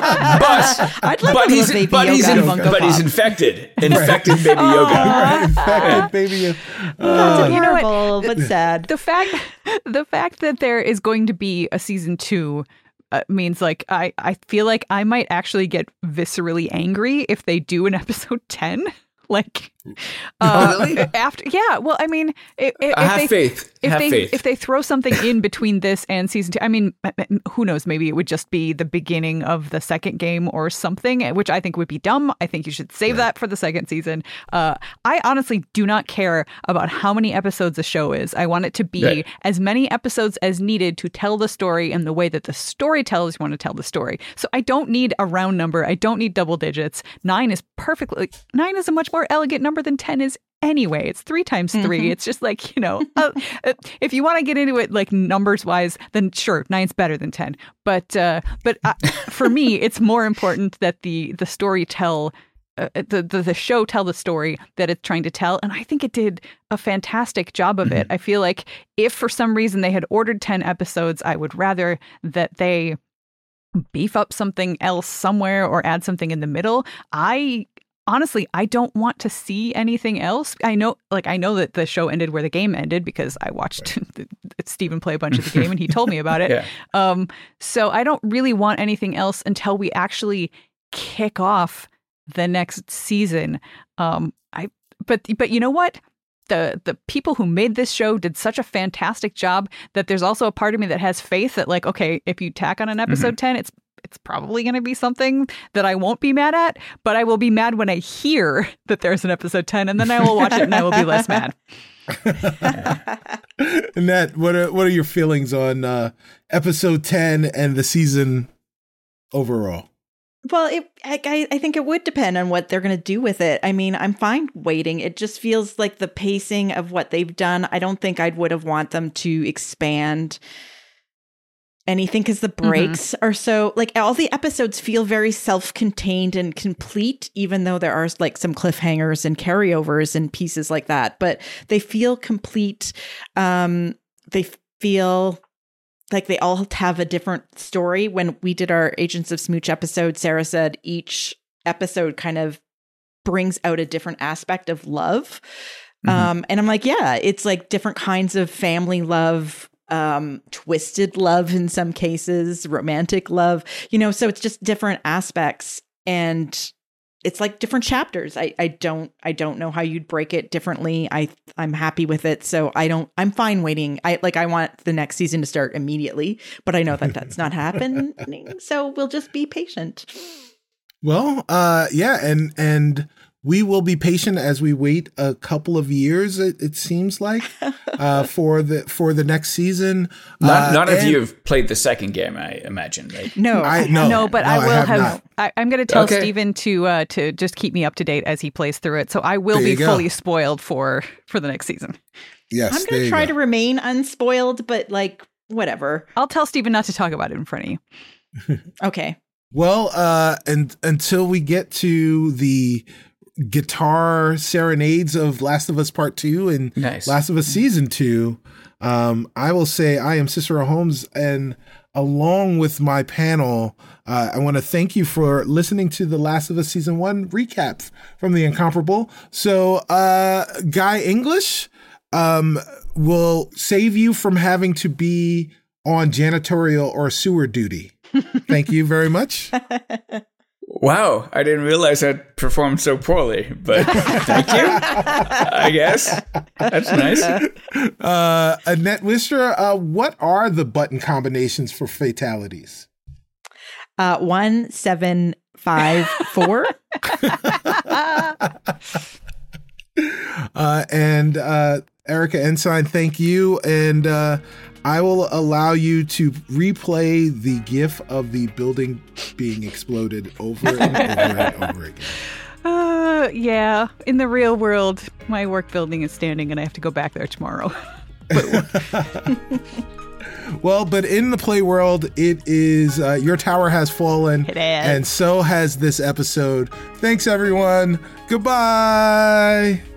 I'd like but to do a he's Baby but he's Yoga in, Funko but he's Pop. infected, infected Baby Yoga. infected baby. That's you know what? adorable, but sad. the fact the fact that there is going to be a season two uh, means like I, I feel like I might actually get viscerally angry if they do an episode ten. Like, uh, really? after, yeah. Well, I mean, if, if Have they, faith. If Have they faith. if they throw something in between this and season two, I mean, who knows? Maybe it would just be the beginning of the second game or something, which I think would be dumb. I think you should save that for the second season. Uh, I honestly do not care about how many episodes a show is. I want it to be Right. as many episodes as needed to tell the story in the way that the storytellers want to tell the story. So I don't need a round number. I don't need double digits. Nine is perfectly. Nine is a much more elegant number than ten is anyway. It's three times three. Mm-hmm. It's just like, you know, uh, if you want to get into it like numbers wise, then sure, nine's better than ten. But uh, but uh, for me, it's more important that the the story tell. Uh, the, the the show tell the story that it's trying to tell, and I think it did a fantastic job of it. I feel like if for some reason they had ordered ten episodes, I would rather that they beef up something else somewhere or add something in the middle. I honestly, I don't want to see anything else. I know, like, I know that the show ended where the game ended because I watched Stephen play a bunch of the game and he told me about it. Yeah. Um, so I don't really want anything else until we actually kick off the next season. Um, I, but, but you know what? The the people who made this show did such a fantastic job that there's also a part of me that has faith that, like, okay, if you tack on an episode mm-hmm. ten, it's it's probably going to be something that I won't be mad at, but I will be mad when I hear that there's an episode ten, and then I will watch it and I will be less mad. Annette, what are what are your feelings on uh, episode ten and the season overall? Well, it, I, I think it would depend on what they're going to do with it. I mean, I'm fine waiting. It just feels like the pacing of what they've done. I don't think I would have want them to expand anything because the breaks mm-hmm. are so, like, all the episodes feel very self-contained and complete, even though there are like some cliffhangers and carryovers and pieces like that. But they feel complete. Um, they feel like they all have a different story. When we did our Agents of Smooch episode, Sarah said each episode kind of brings out a different aspect of love. Mm-hmm. Um, and I'm like, yeah, it's like different kinds of family love, um, twisted love in some cases, romantic love, you know, so it's just different aspects. And it's like different chapters. I, I don't I don't know how you'd break it differently. I I'm happy with it, so I don't. I'm fine waiting. I like I want the next season to start immediately, but I know that that's not happening. So we'll just be patient. Well, uh, yeah, and and we will be patient as we wait a couple of years. It, it seems like uh, for the for the next season. Not, uh, none of and, you have played the second game, I imagine, right? No, I, no, no, but no, I will I have. have. not. I, I'm going to tell Okay. Stephen to uh, to just keep me up to date as he plays through it, so I will There be you go. fully spoiled for for the next season. Yes, I'm there going to you try go. to remain unspoiled, but like whatever. I'll tell Stephen not to talk about it in front of you. Okay. Well, uh, and until we get to the guitar serenades of Last of Us Part Two and Nice. Last of Us Season Two, um, I will say I am Cicero Holmes, and along with my panel, uh, I want to thank you for listening to the Last of Us Season One recap from The Incomparable. So, uh, Guy English um, will save you from having to be on janitorial or sewer duty. Thank you very much. Wow, I didn't realize I performed so poorly, but thank you, I guess. That's nice. Uh, Annette Wistra, uh, what are the button combinations for fatalities? Uh, one, seven, five, four. uh, and uh, Erica Ensign, thank you. And uh, I will allow you to replay the gif of the building being exploded over and over and over again. Uh, yeah. In the real world, my work building is standing and I have to go back there tomorrow. Well, but in the play world, it is uh, your tower has fallen, It has. and so has this episode. Thanks, everyone. Goodbye.